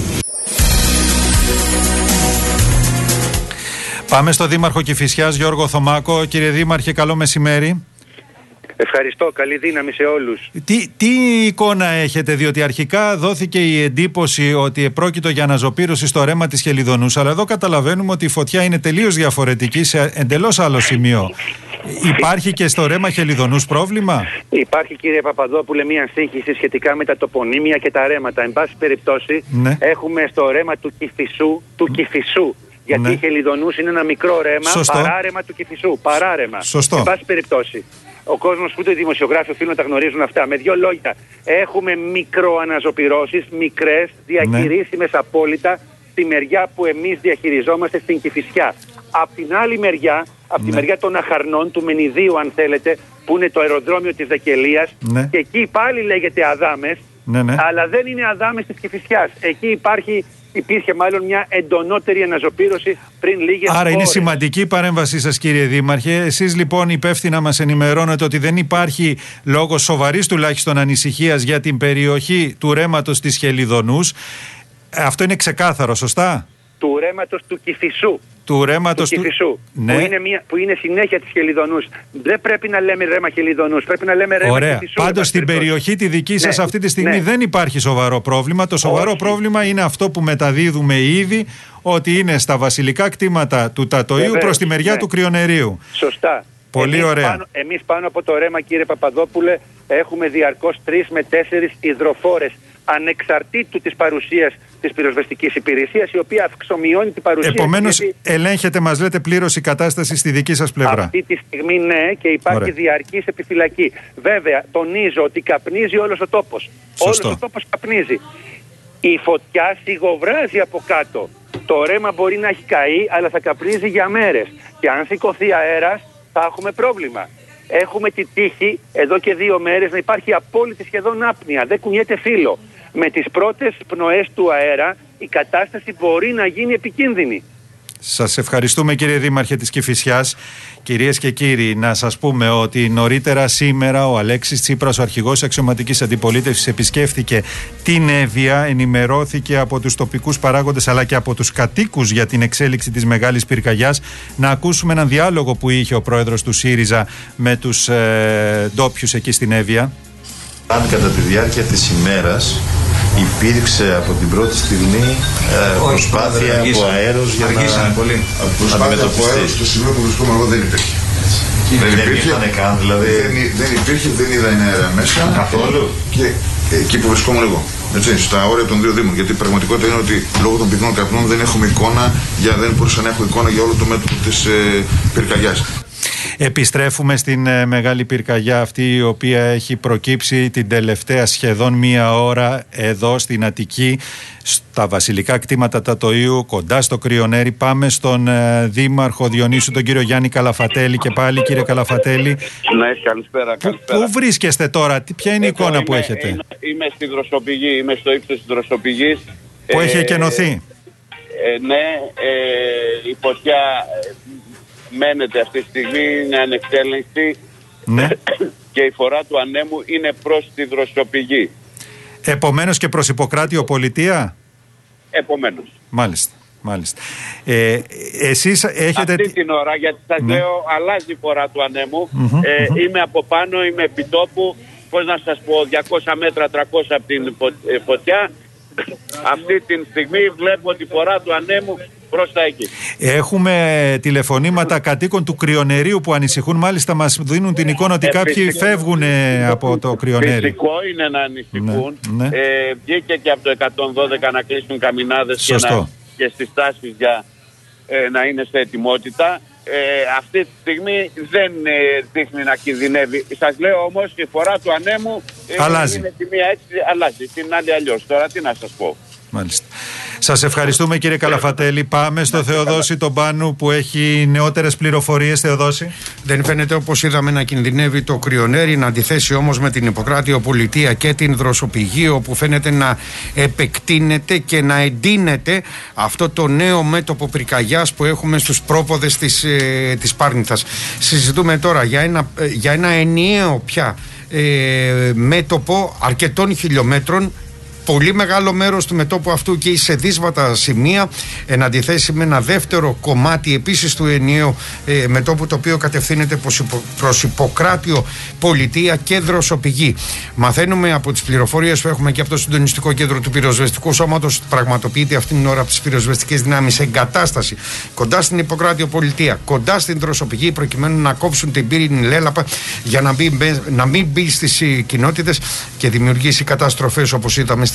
Πάμε στο Δήμαρχο Κηφισιάς, Γιώργο Θωμάκο. Κύριε Δήμαρχε, καλό μεσημέρι. Ευχαριστώ, καλή δύναμη σε όλους. Τι, τι εικόνα έχετε, διότι αρχικά δόθηκε η εντύπωση ότι επρόκειτο για αναζωπήρωση στο ρέμα της Χελιδονούς, αλλά εδώ καταλαβαίνουμε ότι η φωτιά είναι τελείως διαφορετική σε εντελώς άλλο σημείο. Υπάρχει και στο ρέμα Χελιδονούς πρόβλημα? Υπάρχει, κύριε Παπαδόπουλε, μια σύγχυση σχετικά με τα τοπονύμια και τα ρέματα. Εν πάση περιπτώσει, ναι. Έχουμε στο ρέμα του Κηφισού, του Κηφισού Γιατί ναι. η Χελιδονούς είναι ένα μικρό ρέμα, Σωστό. παράρεμα του Κηφισού. Παράρεμα. Σωστό. Εν πάση περιπτώσει. Ο κόσμος, ούτε οι δημοσιογράφοι οφείλουν να τα γνωρίζουν αυτά. Με δύο λόγια, έχουμε μικροαναζωπυρώσεις, μικρές, διαχειρίσιμες ναι. απόλυτα, στη μεριά που εμείς διαχειριζόμαστε στην Κηφισιά. Απ' την άλλη μεριά, απ' ναι. τη μεριά των Αχαρνών, του Μενιδίου αν θέλετε, που είναι το αεροδρόμιο της Δεκελίας, ναι. και εκεί πάλι λέγεται Αδάμες, ναι, ναι. αλλά δεν είναι Αδάμες της Κηφισιάς. Εκεί υπάρχει... Υπήρχε μάλλον μια εντονότερη αναζωπήρωση πριν λίγες Άρα ώρες. είναι σημαντική η παρέμβασή σας, κύριε Δήμαρχε. Εσείς λοιπόν υπεύθυνα μας ενημερώνετε ότι δεν υπάρχει λόγος σοβαρής τουλάχιστον ανησυχίας για την περιοχή του ρέματος της Χελιδονούς. Αυτό είναι ξεκάθαρο, σωστά? Του ρέματος του Κηφισού. Του ρέματος του, του... Κηφισού, ναι. που, είναι μια, που είναι συνέχεια της Χελιδονούς. Δεν πρέπει να λέμε ρέμα Χελιδονούς, πρέπει να λέμε ρέμα Ωραία. Κηφισού. Πάντως στην περιοχή τη δική σας ναι. αυτή τη στιγμή ναι. δεν υπάρχει σοβαρό πρόβλημα. Το σοβαρό Όχι. πρόβλημα είναι αυτό που μεταδίδουμε ήδη, ότι είναι στα βασιλικά κτήματα του Τατοΐου Βεβαίως, προς τη μεριά ναι. του Κρυονερίου. Σωστά. Πολύ εμείς ωραία. Πάνω, εμείς πάνω από το ρέμα, κύριε Παπαδόπουλε, έχουμε διαρκώς τρεις με τέσσερις υδροφόρες, ανεξαρτήτου της παρουσίας της πυροσβεστικής υπηρεσίας, η οποία αυξομειώνει την παρουσία. Επομένως, γιατί... ελέγχεται, μας λέτε, πλήρως η κατάσταση στη δική σας πλευρά. Αυτή τη στιγμή ναι, και υπάρχει Ωραία. διαρκής επιφυλακή. Βέβαια, τονίζω ότι καπνίζει όλος ο τόπος. Όλος ο τόπος καπνίζει. Η φωτιά σιγοβράζει από κάτω. Το ρέμα μπορεί να έχει καεί, αλλά θα καπνίζει για μέρες. Και αν σηκωθεί αέρας, θα έχουμε πρόβλημα. Έχουμε τη τύχη εδώ και δύο μέρες να υπάρχει απόλυτη σχεδόν άπνοια. Δεν κουνιέται φύλλο. Με τις πρώτες πνοές του αέρα η κατάσταση μπορεί να γίνει επικίνδυνη. Σας ευχαριστούμε, κύριε Δήμαρχε της Κηφισιάς. Κυρίες και κύριοι, να σας πούμε ότι νωρίτερα σήμερα ο Αλέξης Τσίπρας, ο αρχηγός αξιωματικής αντιπολίτευσης, επισκέφθηκε την Εύβοια, ενημερώθηκε από τους τοπικούς παράγοντες αλλά και από τους κατοίκους για την εξέλιξη της μεγάλης πυρκαγιάς. Να ακούσουμε έναν διάλογο που είχε ο πρόεδρος του ΣΥΡΙΖΑ με τους ε, ντόπιους εκεί στην Εύβοια. Αν κατά τη διάρκεια της ημέρας υπήρξε από την πρώτη στιγμή ε, προσπάθεια από αέρος για να πολύ. αντιμετωπιστεί. Στο σημείο που βρισκόμουν εγώ δεν υπήρχε. Δεν, δεν υπήρχε, καν, δηλαδή... δεν, δεν υπήρχε, δεν είδα αέρα μέσα. Καθόλου. Και εκεί που βρισκόμουν εγώ. Έτσι, στα όρια των δύο Δήμων. Γιατί η πραγματικότητα είναι ότι λόγω των πυκνών καπνών δεν έχουμε εικόνα, για, δεν μπορούσα να έχω εικόνα για όλο το μέτωπο της ε, πυρκαγιάς. Επιστρέφουμε στην ε, μεγάλη πυρκαγιά αυτή, η οποία έχει προκύψει την τελευταία σχεδόν μία ώρα εδώ στην Αττική, στα βασιλικά κτήματα Τατοΐου, κοντά στο Κρυονέρι. Πάμε στον ε, Δήμαρχο Διονύσου, τον κύριο Γιάννη Καλαφατέλη. Και πάλι, κύριε Καλαφατέλη, ναι, καλησπέρα, καλησπέρα. Πού βρίσκεστε τώρα, ποια είναι η εικόνα είμαι, που έχετε? Είμαι, είμαι στη Δροσοπηγή, είμαι στο ύψος της Δροσοπηγής. Που ε, έχει εκενωθεί. Ε, ναι, ε, η φωτιά μένεται αυτή τη στιγμή, είναι ανεξέλεγκτη, ναι. Και η φορά του ανέμου είναι προς τη Δροσοπηγή. Επομένως και προς Ιπποκράτιο πολιτεία. Επομένως. Μάλιστα, μάλιστα. Ε, εσείς έχετε... Αυτή την ώρα, γιατί σας ναι. λέω, αλλάζει η φορά του ανέμου. Mm-hmm, ε, mm-hmm. Είμαι από πάνω, είμαι επιτόπου, πώς να σας πω, διακόσια μέτρα, τριακόσια από την φωτιά. Αυτή τη στιγμή βλέπω τη φορά του ανέμου προς τα εκεί. Έχουμε τηλεφωνήματα κατοίκων του Κρυονερίου που ανησυχούν. Μάλιστα μας δίνουν την εικόνα ότι ε, κάποιοι φυσικό, φεύγουν από το Κρυονέρι. Φυσικό είναι να ανησυχούν. Ναι, ναι. Ε, βγήκε και από το εκατόν δώδεκα να κλείσουν καμινάδες και, να, και στις τάσεις για ε, να είναι σε ετοιμότητα. Ε, αυτή τη στιγμή δεν ε, δείχνει να κινδυνεύει. Σας λέω όμως η φορά του ανέμου ε, αλλάζει. Είναι τη μία έτσι, αλλάζει, την άλλη αλλιώς. Τώρα τι να σας πω. Μάλιστα. Σας ευχαριστούμε, κύριε Καλαφατέλη. Πάμε στο Θεοδόση τον Πάνου που έχει νεότερες πληροφορίες. Θεοδόση. Δεν φαίνεται, όπως είδαμε, να κινδυνεύει το Κρυονέρι, να αντιθέσει όμως με την Ιπποκράτιο πολιτεία και την Δροσοπηγή, όπου φαίνεται να επεκτείνεται και να εντείνεται αυτό το νέο μέτωπο πυρκαγιάς που έχουμε στους πρόποδες της, ε, της Πάρνηθας. Συζητούμε τώρα για ένα, για ένα ενιαίο πια ε, μέτωπο αρκετών χιλιόμετρων. Πολύ μεγάλο μέρος του μετώπου αυτού και σε δύσβατα σημεία, εν αντιθέσει με ένα δεύτερο κομμάτι επίσης του ενιαίου ε, μετώπου, το οποίο κατευθύνεται προς Ιπποκράτιο πολιτεία και Δροσοπηγή. Μαθαίνουμε από τις πληροφορίες που έχουμε και από το συντονιστικό κέντρο του πυροσβεστικού σώματος ότι πραγματοποιείται αυτήν την ώρα από τις πυροσβεστικές δυνάμεις εγκατάσταση κοντά στην Ιπποκράτιο πολιτεία, κοντά στην Δροσοπηγή, προκειμένου να κόψουν την πύρινη λέλαπα για να, μπει, να μην μπει στις κοινότητες και δημιουργήσει καταστροφές όπως είδαμε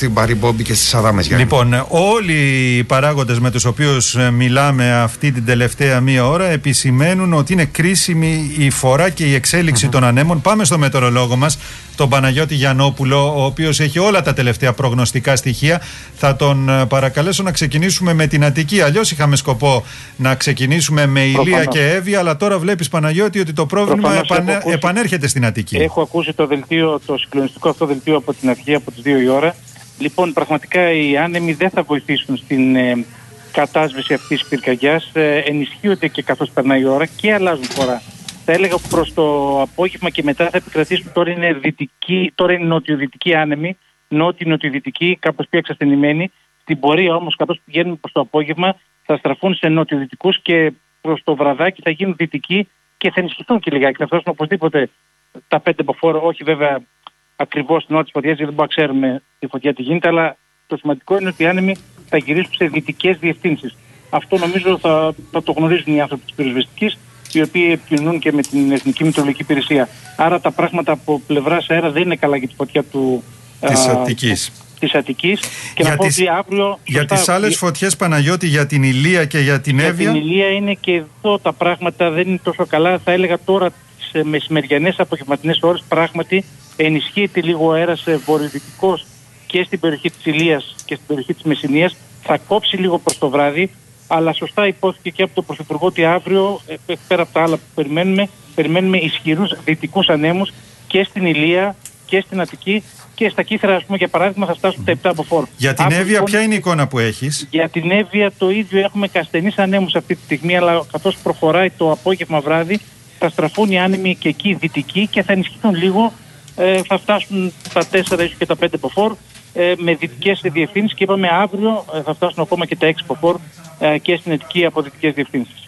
στην Παριμπόμπη και στις Αδάμες. Λοιπόν, όλοι οι παράγοντες με τους οποίους μιλάμε αυτή την τελευταία μία ώρα επισημαίνουν ότι είναι κρίσιμη η φορά και η εξέλιξη mm-hmm. των ανέμων. Πάμε στο μετεωρολόγο μας, τον Παναγιώτη Γιαννόπουλο, ο οποίος έχει όλα τα τελευταία προγνωστικά στοιχεία. Θα τον παρακαλέσω να ξεκινήσουμε με την Αττική. Αλλιώς είχαμε σκοπό να ξεκινήσουμε με Ηλία και Εύβοια, αλλά τώρα βλέπεις, Παναγιώτη, ότι το πρόβλημα επανε... ακούσει... επανέρχεται στην Αττική. Έχω ακούσει το δελτίο, το συγκλονιστικό αυτό δελτίο από την αρχή, από τις δύο η ώρα. Λοιπόν, πραγματικά οι άνεμοι δεν θα βοηθήσουν στην ε, κατάσβεση αυτής της πυρκαγιάς. Ε, ενισχύονται και καθώς περνάει η ώρα και αλλάζουν φορά. Θα έλεγα προς το απόγευμα και μετά θα επικρατήσουν. Τώρα είναι, δυτική, τώρα είναι νοτιοδυτική άνεμη, νότιο-νοτιοδυτική, κάπως πιο εξασθενημένοι. Στην πορεία όμως, καθώς πηγαίνουν προς το απόγευμα, θα στραφούν σε νοτιοδυτικούς και προς το βραδάκι θα γίνουν δυτικοί και θα ενισχυθούν και λιγάκι. Θα φτάσουν οπωσδήποτε τα πέντε μποφόρ, όχι βέβαια ακριβώς στην ώρα της φωτιάς, γιατί δεν μπορούμε να ξέρουμε τη φωτιά τι γίνεται, αλλά το σημαντικό είναι ότι οι άνεμοι θα γυρίσουν σε δυτικές διευθύνσεις. Αυτό νομίζω θα, θα το γνωρίζουν οι άνθρωποι της πυροσβεστικής, οι οποίοι επικοινωνούν και με την Εθνική Μετεωρολογική Υπηρεσία. Άρα τα πράγματα από πλευράς αέρα δεν είναι καλά για τη φωτιά του, της Αττικής. Της Αττικής. Και για να πω τις, ότι αύριο, για σωστά, τις άλλες φωτιές, Παναγιώτη, για την Ηλία και για την Εύβοια. Για την Ηλία είναι και εδώ τα πράγματα δεν είναι τόσο καλά. Θα έλεγα τώρα τις μεσημεριανές απογευματινές ώρες πράγματι ενισχύεται λίγο ο αέρας βορειοδυτικός και στην περιοχή της Ηλίας και στην περιοχή της Μεσσηνίας. Θα κόψει λίγο προς το βράδυ, αλλά σωστά υπόθηκε και από τον Πρωθυπουργό ότι αύριο, πέρα από τα άλλα που περιμένουμε, περιμένουμε ισχυρούς δυτικούς ανέμους και στην Ηλία και στην Αττική και στα Κύθρα, ας πούμε, για παράδειγμα, θα φτάσουν τα επτά μποφόρ. Για την Εύβοια, λοιπόν, ποια είναι η εικόνα που έχεις? Για την Εύβοια το ίδιο, έχουμε καστενείς ανέμους αυτή τη στιγμή, αλλά καθώς προχωράει το απόγευμα βράδυ, θα στραφούν οι άνεμοι και εκεί δυτικοί και θα ενισχυθούν λίγο. Ε, θα φτάσουν τα τέσσερα ίσως και τα πέντε μποφόρ ε, με δυτικές διευθύνσεις και είπαμε αύριο ε, θα φτάσουν ακόμα και τα έξι μποφόρ ε, και στην Αττική από δυτικές διευθύνσεις.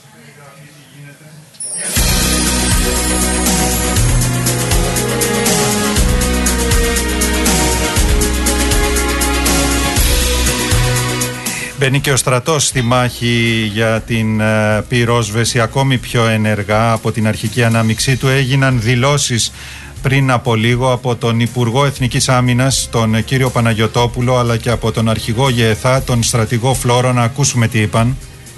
Μπαίνει και ο στρατός στη μάχη για την uh, πυρόσβεση ακόμη πιο ενεργά. Από την αρχική ανάμειξή του έγιναν δηλώσεις πριν από λίγο από τον Υπουργό Εθνικής Άμυνας, τον κύριο Παναγιωτόπουλο, αλλά και από τον αρχηγό ΓΕΘΑ, τον στρατηγό Φλόρο. Να ακούσουμε τι είπαν.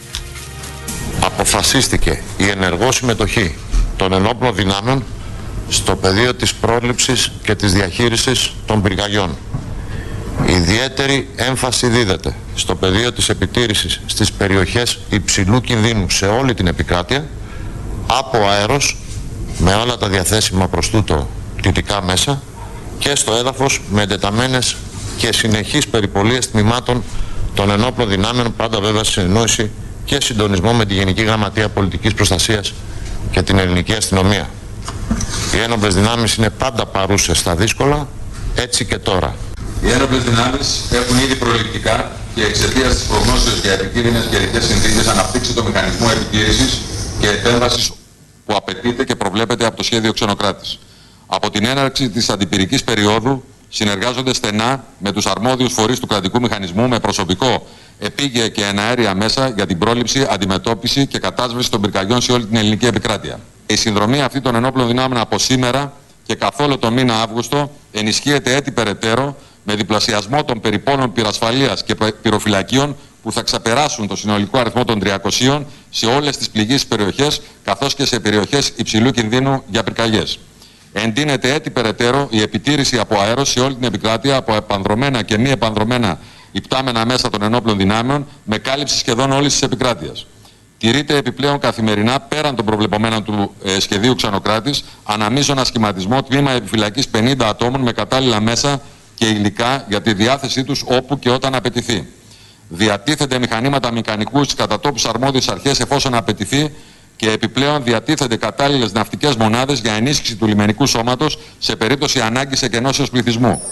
Αποφασίστηκε η ενεργό συμμετοχή των ενόπλων δυνάμεων στο πεδίο της πρόληψης και της διαχείρισης των πυρκαγιών. Ιδιαίτερη έμφαση δίδεται στο πεδίο της επιτήρησης στις περιοχές υψηλού κινδύνου σε όλη την επικράτεια, από αέρος με όλα τα διαθέσιμα προς τούτο τυτικά μέσα και στο έδαφος με εντεταμένες και συνεχείς περιπολίες τμήματων των ενόπλων δυνάμεων, πάντα βέβαια σε συνεννόηση και συντονισμό με τη Γενική Γραμματεία Πολιτικής Προστασίας και την Ελληνική Αστυνομία. Οι ένοπλες δυνάμεις είναι πάντα παρούσες στα δύσκολα, έτσι και τώρα. Οι ένοπλες δυνάμεις έχουν ήδη προληπτικά και εξαιτίας της προγνώσεως για επικίνδυνες καιρικές συνθήκες αναπτύξει το μηχανισμό επιτήρησης και επέμβασης που απαιτείται και προβλέπεται από το σχέδιο Ξενοκράτης. Από την έναρξη της αντιπυρικής περίοδου συνεργάζονται στενά με τους αρμόδιους φορείς του κρατικού μηχανισμού με προσωπικό, επίγεια και εναέρια μέσα για την πρόληψη, αντιμετώπιση και κατάσβεση των πυρκαγιών σε όλη την ελληνική επικράτεια. Η συνδρομή αυτή των ενόπλων δυνάμεων από σήμερα και καθ' όλο το μήνα Αύγουστο ενισχύεται έτη περαιτέρω με διπλασιασμό των περιπόλων πυρασφαλείας και πυροφυλακίων που θα ξεπεράσουν το συνολικό αριθμό των τριακοσίων σε όλες τις πληγείς περιοχές, καθώς και σε περιοχές υψηλού κινδύνου για πυρκαγιές. Εντείνεται έτη περαιτέρω η επιτήρηση από αέρος σε όλη την επικράτεια από επανδρομένα και μη επανδρομένα υπτάμενα μέσα των ενόπλων δυνάμεων με κάλυψη σχεδόν όλης της επικράτειας. Τηρείται επιπλέον καθημερινά, πέραν των προβλεπωμένων του ε, σχεδίου Ξενοκράτης, αναμείζωνα σχηματισμό τμήμα επιφυλακής πενήντα ατόμων με κατάλληλα μέσα και υλικά για τη διάθεσή τους όπου και όταν απαιτηθεί. Διατίθενται μηχανήματα μηχανικού στις κατατόπους αρμόδιες αρχές εφόσον απαιτηθεί και επιπλέον διατίθενται κατάλληλες ναυτικές μονάδες για ενίσχυση του λιμενικού σώματος σε περίπτωση ανάγκης εκενώσεως πληθυσμού.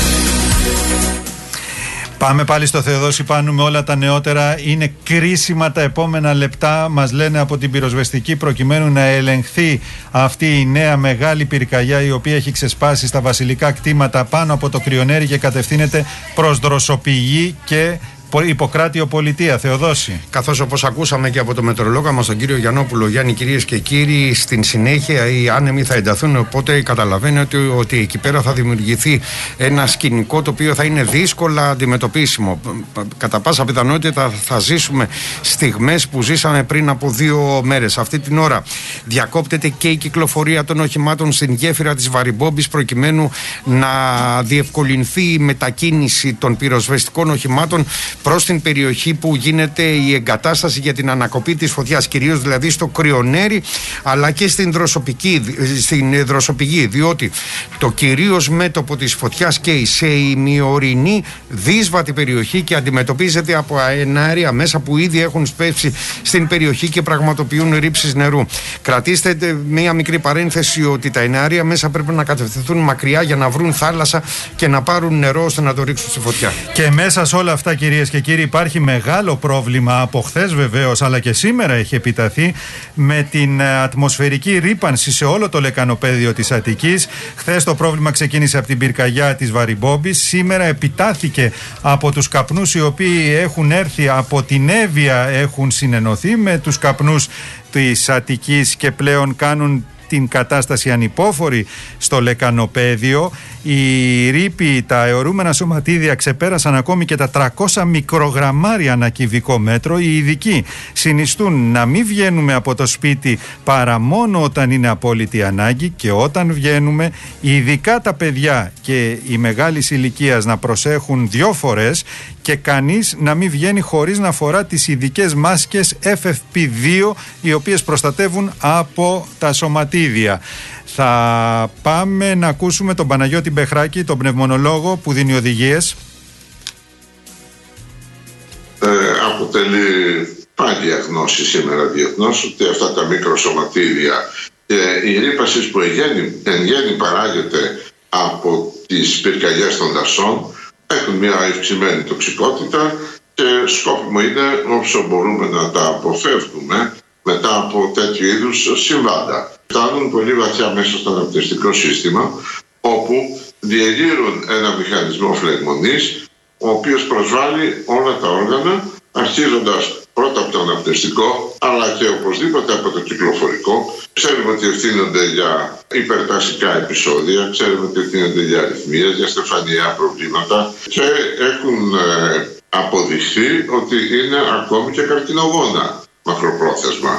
Πάμε πάλι στο Θεοδόση Πάνου με όλα τα νεότερα. Είναι κρίσιμα τα επόμενα λεπτά, μας λένε από την πυροσβεστική, προκειμένου να ελεγχθεί αυτή η νέα μεγάλη πυρκαγιά, η οποία έχει ξεσπάσει στα βασιλικά κτήματα πάνω από το Κριονέρι και κατευθύνεται προς Δροσοπηγή και Ιπποκράτιο Πολιτεία. Θεοδόση. Καθώς όπως ακούσαμε και από το μετεωρολόγο μας τον κύριο Γιαννόπουλο, Γιάννη, κυρίες και κύριοι, στην συνέχεια οι άνεμοι θα ενταθούν, οπότε καταλαβαίνετε ότι, ότι εκεί πέρα θα δημιουργηθεί ένα σκηνικό το οποίο θα είναι δύσκολα αντιμετωπίσιμο. Κατά πάσα πιθανότητα θα ζήσουμε στιγμές που ζήσαμε πριν από δύο μέρες. Αυτή την ώρα διακόπτεται και η κυκλοφορία των οχημάτων στην γέφυρα της Βαριμπόμπης προκειμένου να διευκολυνθεί η μετακίνηση των πυροσβεστικών οχημάτων προς την περιοχή που γίνεται η εγκατάσταση για την ανακοπή της φωτιάς, κυρίως δηλαδή στο Κρυονέρι, αλλά και στην Δροσοπική, στην Δροσοπηγή, διότι το κυρίως μέτωπο της φωτιάς καίει σε ημιορεινή δύσβατη περιοχή και αντιμετωπίζεται από αέρια μέσα που ήδη έχουν σπεύσει στην περιοχή και πραγματοποιούν ρήψεις νερού. Κρατήστε μία μικρή παρένθεση ότι τα αέρια μέσα πρέπει να κατευθυνθούν μακριά για να βρουν θάλασσα και να πάρουν νερό ώστε να το ρίξουν στη φωτιά. Και μέσα σε όλα αυτά, κυρίες και κύριοι, υπάρχει μεγάλο πρόβλημα από χθες βεβαίως, αλλά και σήμερα έχει επιταθεί με την ατμοσφαιρική ρύπανση σε όλο το λεκανοπέδιο της Αττικής. Χθες το πρόβλημα ξεκίνησε από την πυρκαγιά της Βαριμπόμπης. Σήμερα επιτάθηκε από τους καπνούς οι οποίοι έχουν έρθει από την Εύβοια, έχουν συνενωθεί με τους καπνούς της Αττικής και πλέον κάνουν την κατάσταση ανυπόφορη στο λεκανοπέδιο. Οι ρήποι, τα αιωρούμενα σωματίδια ξεπέρασαν ακόμη και τα τριακόσια μικρογραμμάρια ανά κυβικό μέτρο. Οι ειδικοί συνιστούν να μην βγαίνουμε από το σπίτι παρά μόνο όταν είναι απόλυτη ανάγκη, και όταν βγαίνουμε, ειδικά τα παιδιά και οι μεγάλης ηλικίας, να προσέχουν δύο φορές και κανείς να μην βγαίνει χωρίς να φορά τις ειδικές μάσκες εφ εφ πι δύο, οι οποίες προστατεύουν από τα σωματίδια. Θα πάμε να ακούσουμε τον Παναγιώτη Μπεχράκη, τον πνευμονολόγο που δίνει οδηγίες. Ε, αποτελεί πάγια γνώση σήμερα διεθνώς ότι αυτά τα μικροσωματίδια και η ρήπαση που εν γέννη παράγεται από τις πυρκαγιές των δασών έχουν μια αυξημένη τοξικότητα και σκόπιμο είναι όσο μπορούμε να τα αποφεύγουμε μετά από τέτοιου είδους συμβάντα. Φτάνουν πολύ βαθιά μέσα στο αναπνευστικό σύστημα, όπου διεγείρουν ένα μηχανισμό φλεγμονής, ο οποίος προσβάλλει όλα τα όργανα, αρχίζοντας πρώτα από το αναπνευστικό, αλλά και οπωσδήποτε από το κυκλοφορικό. Ξέρουμε ότι ευθύνονται για υπερτασικά επεισόδια, ξέρουμε ότι ευθύνονται για αριθμίες, για στεφανιαία προβλήματα και έχουν ε, αποδειχθεί ότι είναι ακόμη και καρκινογόνα μακροπρόθεσμα.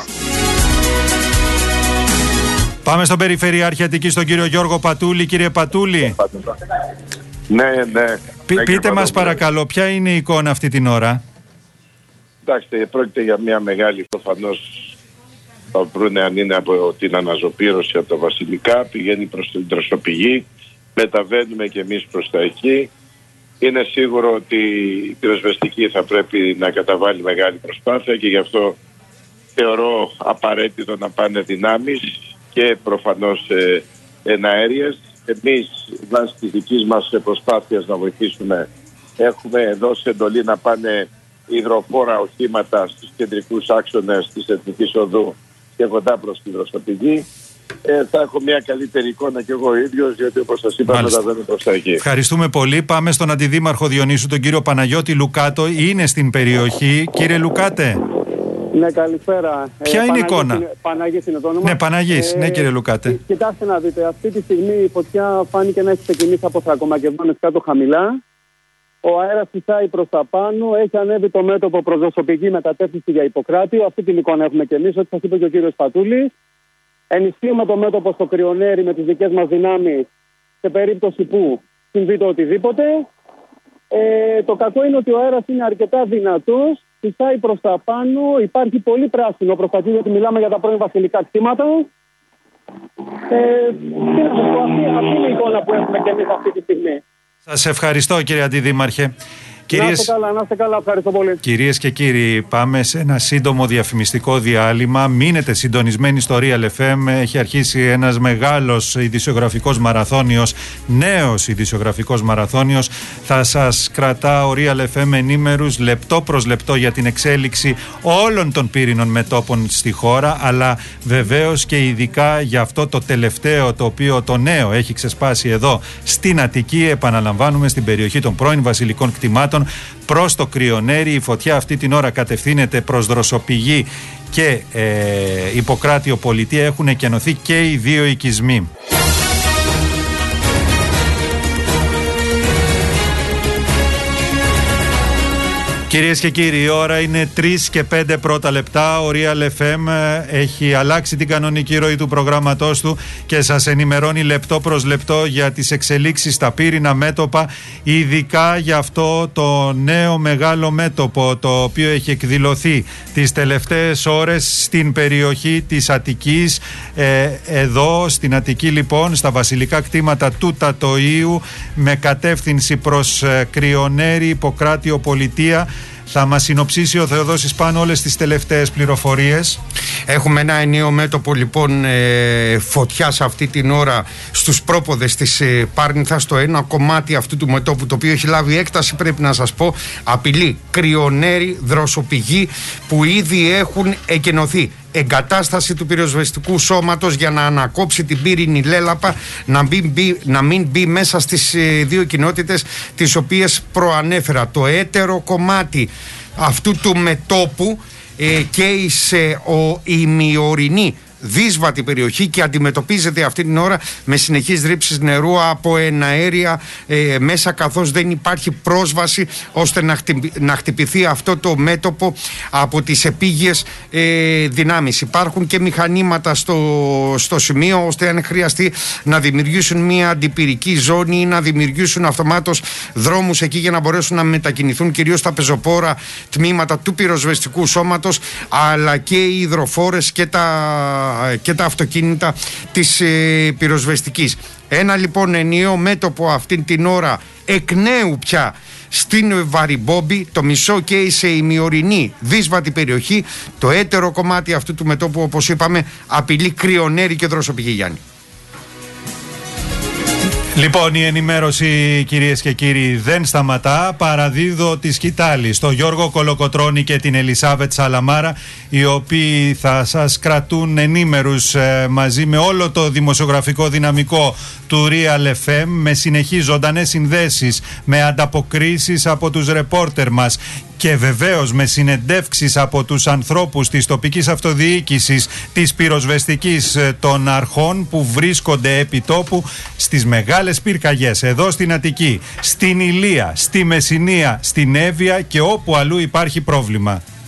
Πάμε στον Περιφερειάρχη Αττικής, τον κύριο Γιώργο Πατούλη. Κύριε Πατούλη, ναι, ναι. Π, ναι πείτε μας παρακαλώ, ποια είναι η εικόνα αυτή την ώρα? Εντάξει, πρόκειται για μια μεγάλη, προφανώς θα βρούνε αν είναι από την αναζωπήρωση από τα Βασιλικά, πηγαίνει προς την Δροσοπηγή, μεταβαίνουμε και εμείς προς τα εκεί. Είναι σίγουρο ότι η πυροσβεστική θα πρέπει να καταβάλει μεγάλη προσπάθεια και γι' αυτό θεωρώ απαραίτητο να πάνε δυνάμεις και προφανώς ε, εναέριες. Εμείς βάσει της δικής μας προσπάθειας να βοηθήσουμε έχουμε δώσει εντολή να πάνε υδροφόρα οχήματα στους κεντρικούς άξονες της Εθνικής Οδού και κοντά προς τη Δροσοπηγή. Ε, θα έχω μια καλύτερη εικόνα και εγώ ίδιος, γιατί όπως σας είπα μεταβαίνω προς τα εκεί. Ευχαριστούμε πολύ. Πάμε στον Αντιδήμαρχο Διονύσου, τον κύριο Παναγιώτη Λουκάτο. Είναι στην περιοχή. Κύριε Λουκάτε. Ναι, καλησπέρα. Ποια ε, είναι η εικόνα? Είναι, Παναγής είναι το όνομα. Ναι, Παναγής. Ε, ναι, κύριε Λουκάτε. Κοιτάξτε να δείτε, αυτή τη στιγμή η φωτιά φάνηκε να έχει ξεκινήσει από Θρακομακεδόνες κάτω χαμηλά. Ο αέρας φυσάει προς τα πάνω, έχει ανέβει το μέτωπο προς Δροσοπηγή με κατεύθυνση για Ιπποκράτιο. Αυτή την εικόνα έχουμε και εμείς, ό,τι σας είπε και ο κύριος Πατούλης. Ενισχύουμε το μέτωπο στο Κρυονέρι με τις δικές μας δυνάμεις σε περίπτωση που συμβεί το οτιδήποτε. Ε, το κακό είναι ότι ο αέρας είναι αρκετά δυνατός, φυσάει προς τα πάνω, υπάρχει πολύ πράσινο προς τα εκεί, γιατί μιλάμε για τα πρώην βασιλικά κτήματα. Ε, τι να σας πω, αυτή, αυτή είναι η εικόνα που έχουμε και εμείς αυτή τη στιγμή. Σας ευχαριστώ, κύριε Αντιδήμαρχε. Κυρίες... Να είστε καλά, να είστε καλά, ευχαριστώ πολύ. Κυρίες και κύριοι, πάμε σε ένα σύντομο διαφημιστικό διάλειμμα. Μείνετε συντονισμένοι στο Real εφ εμ. Έχει αρχίσει ένας μεγάλος ειδησιογραφικός μαραθώνιος, νέος ειδησιογραφικός μαραθώνιος. Θα σας κρατά ο Real εφ εμ ενήμερους λεπτό προς λεπτό για την εξέλιξη όλων των πύρινων μετώπων στη χώρα, αλλά βεβαίως και ειδικά για αυτό το τελευταίο, το οποίο το νέο έχει ξεσπάσει εδώ στην Αττική. Επαναλαμβάνουμε, στην περιοχή των πρώην βασιλικών κτημάτων. οχημάτων προς το Κριονέρι. Η φωτιά αυτή την ώρα κατευθύνεται προς Δροσοπηγή και ε, Ιπποκράτιο Πολιτεία. Έχουν εκενωθεί και οι δύο οικισμοί. Κυρίες και κύριοι, η ώρα είναι τρεις και πέντε πρώτα λεπτά. Ο Real εφ εμ έχει αλλάξει την κανονική ροή του προγράμματός του και σας ενημερώνει λεπτό προς λεπτό για τις εξελίξεις στα πύρινα μέτωπα, ειδικά για αυτό το νέο μεγάλο μέτωπο το οποίο έχει εκδηλωθεί τις τελευταίες ώρες στην περιοχή της Αττικής. Ε, εδώ στην Αττική λοιπόν, στα βασιλικά κτήματα του Τατοΐου, με κατεύθυνση προς ε, Κριονέρι, Ιπποκράτιο Πολιτεία. Θα μας συνοψίσει ο Θεοδόσης Πάνου όλες τις τελευταίες πληροφορίες. Έχουμε ένα ενιαίο μέτωπο λοιπόν ε, φωτιάς αυτή την ώρα στους πρόποδες της ε, Πάρνηθας. Το ένα κομμάτι αυτού του μετώπου, το οποίο έχει λάβει έκταση, πρέπει να σας πω, απειλεί Κριονέρι, Δροσοπηγή, που ήδη έχουν εκενωθεί. Εγκατάσταση του πυροσβεστικού σώματος για να ανακόψει την πύρινη λέλαπα, να μην μπει, να μην μπει μέσα στις ε, δύο κοινότητες τις οποίες προανέφερα. Το έτερο κομμάτι αυτού του μετώπου ε, και σε ο ημιορεινή δύσβατη περιοχή και αντιμετωπίζεται αυτή την ώρα με συνεχείς ρήψεις νερού από εναέρια ε, μέσα, καθώς δεν υπάρχει πρόσβαση ώστε να, χτυπη, να χτυπηθεί αυτό το μέτωπο από τις επίγειες ε, δυνάμεις. Υπάρχουν και μηχανήματα στο, στο σημείο, ώστε αν χρειαστεί να δημιουργήσουν μια αντιπυρική ζώνη ή να δημιουργήσουν αυτομάτως δρόμους εκεί για να μπορέσουν να μετακινηθούν κυρίως τα πεζοπόρα τμήματα του πυροσβεστικού σώματος, αλλά και οι υδροφόρες και τα και τα αυτοκίνητα της ε, πυροσβεστικής. Ένα λοιπόν ενιαίο μέτωπο αυτήν την ώρα εκ νέου πια στην Βαριμπόμπη, το μισό και σε ημιορεινή δύσβατη περιοχή. Το έτερο κομμάτι αυτού του μετώπου, όπως είπαμε, απειλεί Κριονέρι και Δροσοπηγή, Γιάννη. Λοιπόν, η ενημέρωση, κυρίες και κύριοι, δεν σταματά. Παραδίδω τη σκητάλη στο Γιώργο Κολοκοτρώνη και την Ελισάβετ Σαλαμάρα, οι οποίοι θα σας κρατούν ενήμερους ε, μαζί με όλο το δημοσιογραφικό δυναμικό του Real εφ εμ, με συνεχείς ζωντανές συνδέσεις, με ανταποκρίσεις από τους ρεπόρτερ μας και βεβαίως με συνεντεύξεις από τους ανθρώπους της τοπικής αυτοδιοίκησης, της πυροσβεστικής, των αρχών που βρίσκονται επί τόπου στις μεγάλες πυρκαγιές εδώ στην Αττική, στην Ηλία, στη Μεσσηνία, στην Εύβοια και όπου αλλού υπάρχει πρόβλημα.